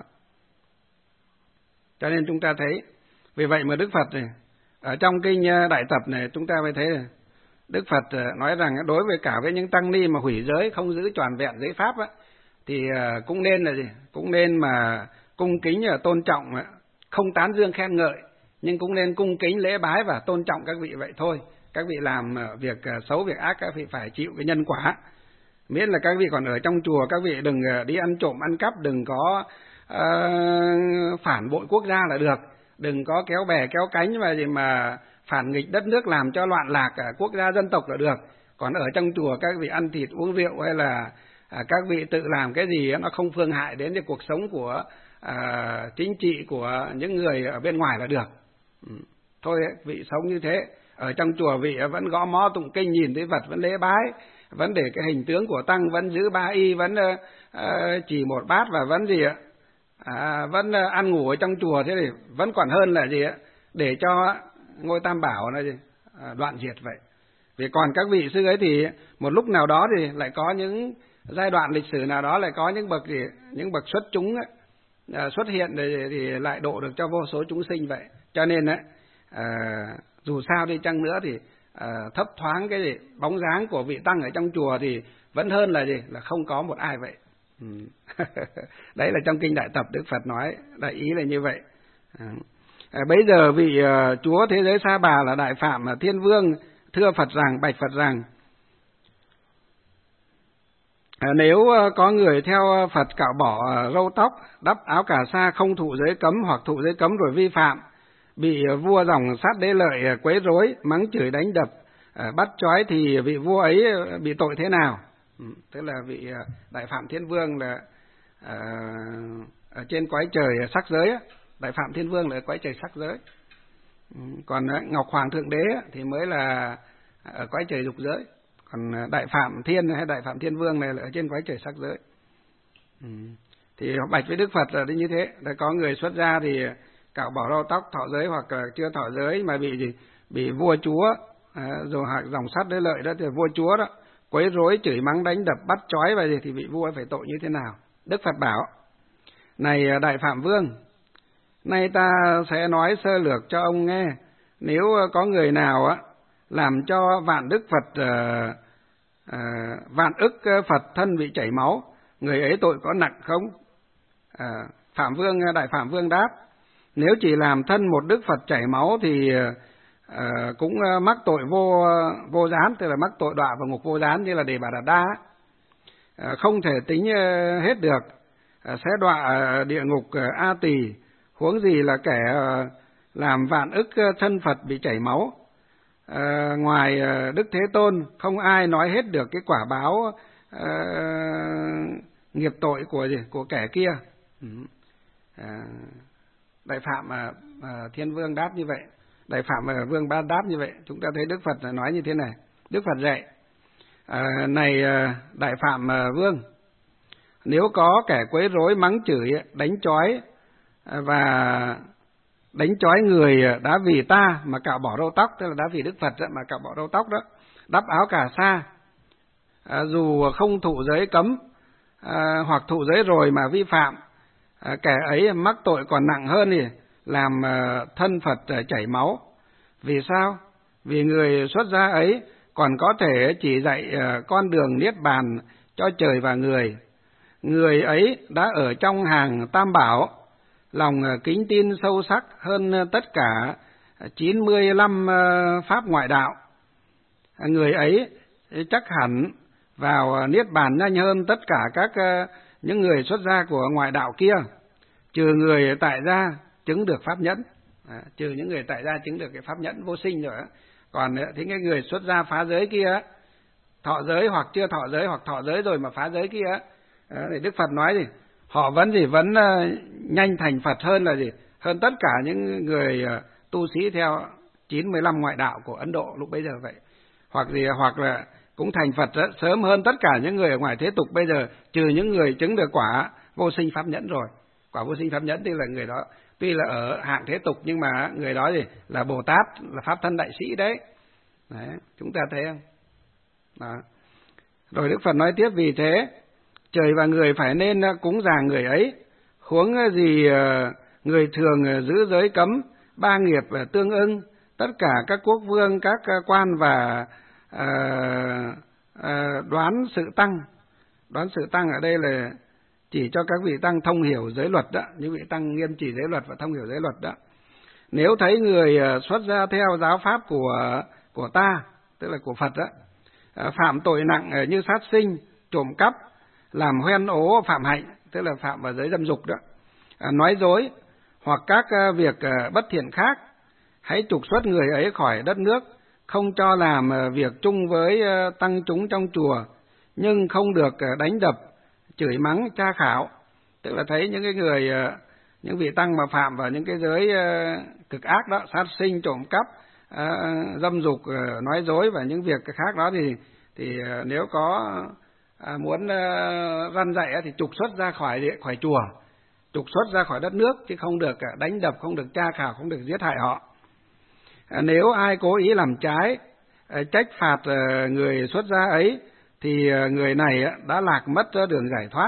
Cho nên chúng ta thấy, vì vậy mà Đức Phật này, ở trong kinh Đại Tập này chúng ta mới thấy là Đức Phật nói rằng đối với cả với những tăng ni mà hủy giới, không giữ trọn vẹn giới pháp á, thì cũng nên là gì? Cũng nên mà cung kính và tôn trọng, không tán dương khen ngợi, nhưng cũng nên cung kính lễ bái và tôn trọng các vị vậy thôi. Các vị làm việc xấu, việc ác, các vị phải chịu cái nhân quả. Miễn là các vị còn ở trong chùa, các vị đừng đi ăn trộm, ăn cắp, đừng có uh, phản bội quốc gia là được. Đừng có kéo bè, kéo cánh mà gì mà phản nghịch đất nước, làm cho loạn lạc cả quốc gia dân tộc là được. Còn ở trong chùa các vị ăn thịt, uống rượu hay là uh, các vị tự làm cái gì nó không phương hại đến cái cuộc sống của uh, chính trị của những người ở bên ngoài là được. Ừ. Thôi vị sống như thế. Ở trong chùa vị vẫn gõ mõ tụng kinh, nhìn thấy vật vẫn lễ bái, vẫn để cái hình tướng của tăng, vẫn giữ ba y, vẫn uh, chỉ một bát, và vẫn gì ạ, à, vẫn uh, ăn ngủ ở trong chùa, thế thì vẫn còn hơn là gì ạ, để cho ngôi Tam Bảo này gì à, đoạn diệt vậy. Vì còn các vị sư ấy thì một lúc nào đó thì lại có những giai đoạn lịch sử nào đó lại có những bậc gì, những bậc xuất chúng ấy, uh, xuất hiện thì, thì lại độ được cho vô số chúng sinh vậy. Cho nên ấy, uh, dù sao đi chăng nữa thì uh, thấp thoáng cái gì bóng dáng của vị tăng ở trong chùa thì vẫn hơn là gì, là không có một ai vậy. Ừ. Đấy là trong kinh Đại Tập Đức Phật nói, đại ý là như vậy. À, bây giờ vị uh, chúa thế giới Sa Bà là Đại Phạm Thiên Vương thưa Phật rằng, bạch Phật rằng, à, nếu uh, có người theo Phật cạo bỏ uh, râu tóc, đắp áo cà sa, không thụ giới cấm hoặc thụ giới cấm rồi vi phạm, bị vua dòng sát đế lợi quấy rối, mắng chửi đánh đập, bắt trói, thì vị vua ấy bị tội thế nào? Ừ, tức là vị Đại Phạm Thiên Vương là à, ở trên cõi trời sắc giới, Đại Phạm Thiên Vương là ở cõi trời sắc giới. Ừ, còn Ngọc Hoàng Thượng Đế thì mới là ở cõi trời dục giới. Còn Đại Phạm Thiên hay Đại Phạm Thiên Vương này là ở trên cõi trời sắc giới. Ừ, thì bạch với Đức Phật là như thế, là có người xuất gia thì cạo bỏ râu tóc, thọ giới hoặc là chưa thọ giới mà bị gì, bị vua chúa à, rồi dòng sát đế lợi đó, thì vua chúa đó quấy rối, chửi mắng đánh đập, bắt trói và gì, thì vị vua phải tội như thế nào? Đức Phật bảo: này Đại Phạm Vương, nay ta sẽ nói sơ lược cho ông nghe. Nếu có người nào á làm cho vạn đức Phật uh, uh, vạn ức Phật thân bị chảy máu, người ấy tội có nặng không? Uh, Phạm Vương Đại Phạm Vương đáp: nếu chỉ làm thân một đức Phật chảy máu thì uh, cũng mắc tội vô vô gián, tức là mắc tội đọa vào ngục vô gián như là Đề Bà Đạt Đa, uh, không thể tính uh, hết được, uh, sẽ đọa uh, địa ngục uh, A Tỳ, huống gì là kẻ uh, làm vạn ức uh, thân Phật bị chảy máu. Uh, ngoài uh, Đức Thế Tôn không ai nói hết được cái quả báo uh, nghiệp tội của gì, của kẻ kia. Uh, Đại Phạm à, à, Thiên Vương đáp như vậy, Đại Phạm à, Vương Ba đáp như vậy. Chúng ta thấy Đức Phật nói như thế này. Đức Phật dạy: à, này à, Đại Phạm à, Vương, nếu có kẻ quấy rối, mắng chửi, đánh trói à, và đánh trói người đã vì ta mà cạo bỏ râu tóc, tức là đã vì Đức Phật mà cạo bỏ râu tóc đó, đắp áo cà sa, à, dù không thụ giới cấm à, hoặc thụ giới rồi mà vi phạm, À, kẻ ấy mắc tội còn nặng hơn thì làm uh, thân Phật uh, chảy máu. Vì sao? Vì người xuất gia ấy còn có thể chỉ dạy uh, con đường niết bàn cho trời và người. Người ấy đã ở trong hàng Tam Bảo, lòng uh, kính tin sâu sắc hơn uh, tất cả chín mươi lăm uh, pháp ngoại đạo. À, người ấy chắc hẳn vào niết bàn nhanh hơn tất cả các những người xuất gia của ngoại đạo kia, trừ người tại gia chứng được pháp nhẫn. À, trừ những người tại gia chứng được cái pháp nhẫn vô sinh rồi. Còn thì cái người xuất gia phá giới kia, thọ giới hoặc chưa thọ giới hoặc thọ giới rồi mà phá giới kia, à, thì Đức Phật nói gì? Họ vẫn gì vẫn uh, nhanh thành Phật hơn là gì? Hơn tất cả những người uh, tu sĩ theo chín mươi lăm ngoại đạo của Ấn Độ lúc bấy giờ vậy. Hoặc gì hoặc là cũng thành Phật rất sớm hơn tất cả những người ở ngoài thế tục bây giờ, trừ những người chứng được quả vô sinh pháp nhẫn rồi. Quả vô sinh pháp nhẫn thì là người đó tuy là ở hạng thế tục nhưng mà người đó gì là Bồ Tát, là pháp thân đại sĩ đấy. Đấy, chúng ta thấy không? Đó. Rồi Đức Phật nói tiếp, vì thế trời và người phải nên cúng dường người ấy, huống gì người thường giữ giới cấm, ba nghiệp tương ưng, tất cả các quốc vương, các quan và à, à, đoán sự tăng. Đoán sự tăng ở đây là chỉ cho các vị tăng thông hiểu giới luật đó, những vị tăng nghiêm chỉ giới luật và thông hiểu giới luật đó. Nếu thấy người xuất gia theo giáo pháp của của ta, tức là của Phật đó, phạm tội nặng như sát sinh, trộm cắp, làm hoen ố phạm hạnh, tức là phạm vào giới dâm dục đó, nói dối hoặc các việc bất thiện khác, hãy trục xuất người ấy khỏi đất nước, không cho làm việc chung với tăng chúng trong chùa, nhưng không được đánh đập, chửi mắng, tra khảo. Tức là thấy những cái người, những vị tăng mà phạm vào những cái giới cực ác đó, sát sinh, trộm cắp, dâm dục, nói dối và những việc khác đó thì thì nếu có muốn răn dạy thì trục xuất ra khỏi khỏi chùa, trục xuất ra khỏi đất nước, chứ không được đánh đập, không được tra khảo, không được giết hại họ. Nếu ai cố ý làm trái, trách phạt người xuất gia ấy, thì người này đã lạc mất đường giải thoát,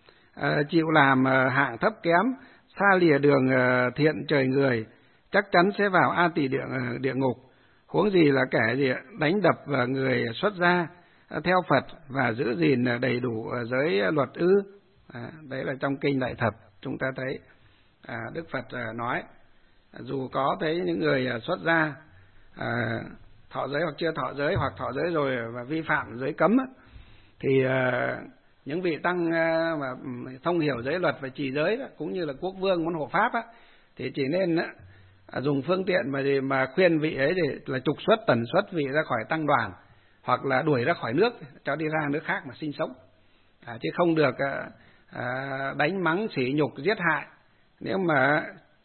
chịu làm hạng thấp kém, xa lìa đường thiện trời người, chắc chắn sẽ vào A Tỳ địa, địa ngục. Huống gì là kẻ gì đánh đập người xuất gia theo Phật và giữ gìn đầy đủ giới luật ư. À, đấy là trong kinh Đại Thập chúng ta thấy à, Đức Phật nói, dù có thấy những người xuất gia à, thọ giới hoặc chưa thọ giới hoặc thọ giới rồi và vi phạm giới cấm thì à, những vị tăng mà thông hiểu giới luật và trì giới đó, cũng như là quốc vương muốn hộ pháp á, thì chỉ nên à, dùng phương tiện mà mà khuyên vị ấy để là trục xuất, tẩn xuất vị ra khỏi tăng đoàn, hoặc là đuổi ra khỏi nước, cho đi ra nước khác mà sinh sống, à, chứ không được à, à, đánh mắng sỉ nhục giết hại. Nếu mà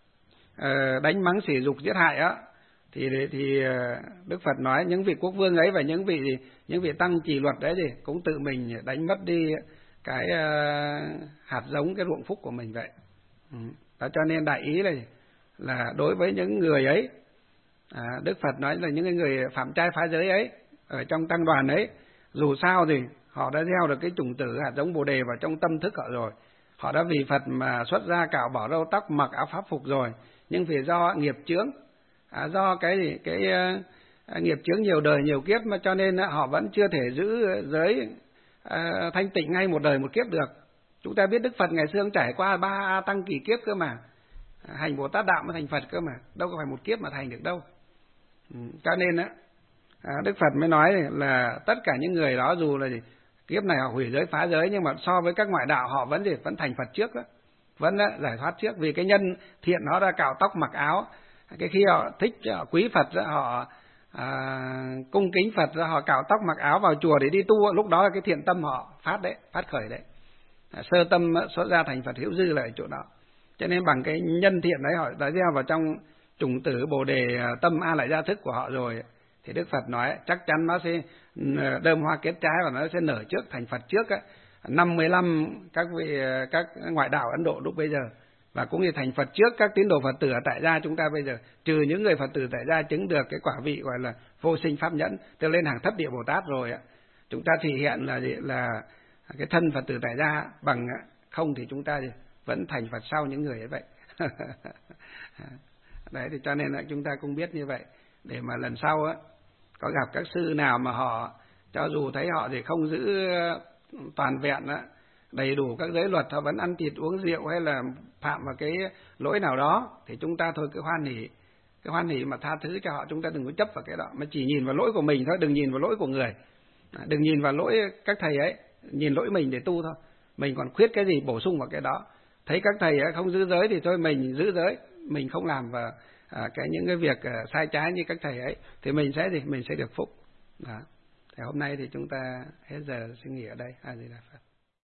à, đánh mắng sỉ nhục giết hại á thì thì Đức Phật nói những vị quốc vương ấy và những vị những vị tăng trì luật đấy thì cũng tự mình đánh mất đi cái uh, hạt giống, cái ruộng phúc của mình vậy. Ừ. Đó, cho nên đại ý là là đối với những người ấy, à, Đức Phật nói là những người phạm trai phá giới ấy ở trong tăng đoàn ấy, dù sao thì họ đã gieo được cái chủng tử hạt giống Bồ đề vào trong tâm thức họ rồi, họ đã vì Phật mà xuất gia, cạo bỏ râu tóc, mặc áo pháp phục rồi, nhưng vì do nghiệp chướng, à, do cái gì cái uh, nghiệp chướng nhiều đời nhiều kiếp mà cho nên uh, họ vẫn chưa thể giữ giới uh, thanh tịnh ngay một đời một kiếp được. Chúng ta biết Đức Phật ngày xưa ông trải qua ba tăng kỳ kiếp cơ mà, hành Bồ Tát đạo mới thành Phật cơ mà, đâu có phải một kiếp mà thành được đâu. Ừ, cho nên uh, Đức Phật mới nói là tất cả những người đó dù là gì, kiếp này họ hủy giới phá giới, nhưng mà so với các ngoại đạo họ vẫn gì vẫn thành Phật trước đó, vẫn uh, giải thoát trước, vì cái nhân thiện họ đã cạo tóc mặc áo. Cái khi họ thích, họ quý Phật, họ à, cung kính Phật, họ cạo tóc mặc áo vào chùa để đi tu, lúc đó là cái thiện tâm họ phát đấy, phát khởi đấy. À, sơ tâm xuất ra thành Phật hữu dư là ở chỗ đó. Cho nên bằng cái nhân thiện đấy họ đã gieo vào trong chủng tử Bồ đề tâm A Lại Gia thức của họ rồi, thì Đức Phật nói chắc chắn nó sẽ đơm hoa kết trái và nó sẽ nở trước, thành Phật trước á, năm mươi lăm các vị các ngoại đạo Ấn Độ lúc bây giờ. Và cũng như thành Phật trước các tín đồ Phật tử ở tại gia chúng ta bây giờ, trừ những người Phật tử tại gia chứng được cái quả vị gọi là vô sinh pháp nhẫn, tức lên hàng thất địa Bồ Tát rồi ạ, chúng ta thể hiện là là cái thân Phật tử tại gia, bằng không thì chúng ta vẫn thành Phật sau những người ấy vậy. Đấy, thì cho nên là chúng ta cũng biết như vậy, để mà lần sau á có gặp các sư nào mà họ cho dù thấy họ thì không giữ toàn vẹn á, đầy đủ các giới luật, họ vẫn ăn thịt uống rượu hay là phạm vào cái lỗi nào đó, thì chúng ta thôi cứ hoan hỉ, cái hoan hỉ mà tha thứ cho họ, chúng ta đừng có chấp vào cái đó, mà chỉ nhìn vào lỗi của mình thôi, đừng nhìn vào lỗi của người. Đừng nhìn vào lỗi các thầy ấy, nhìn lỗi mình để tu thôi. Mình còn khuyết cái gì bổ sung vào cái đó. Thấy các thầy ấy không giữ giới thì thôi mình giữ giới, mình không làm vào à, cái những cái việc à, sai trái như các thầy ấy thì mình sẽ gì? Mình sẽ được phúc. Đó. Thì hôm nay thì chúng ta hết giờ xin nghỉ ở đây. A Di Đà Phật.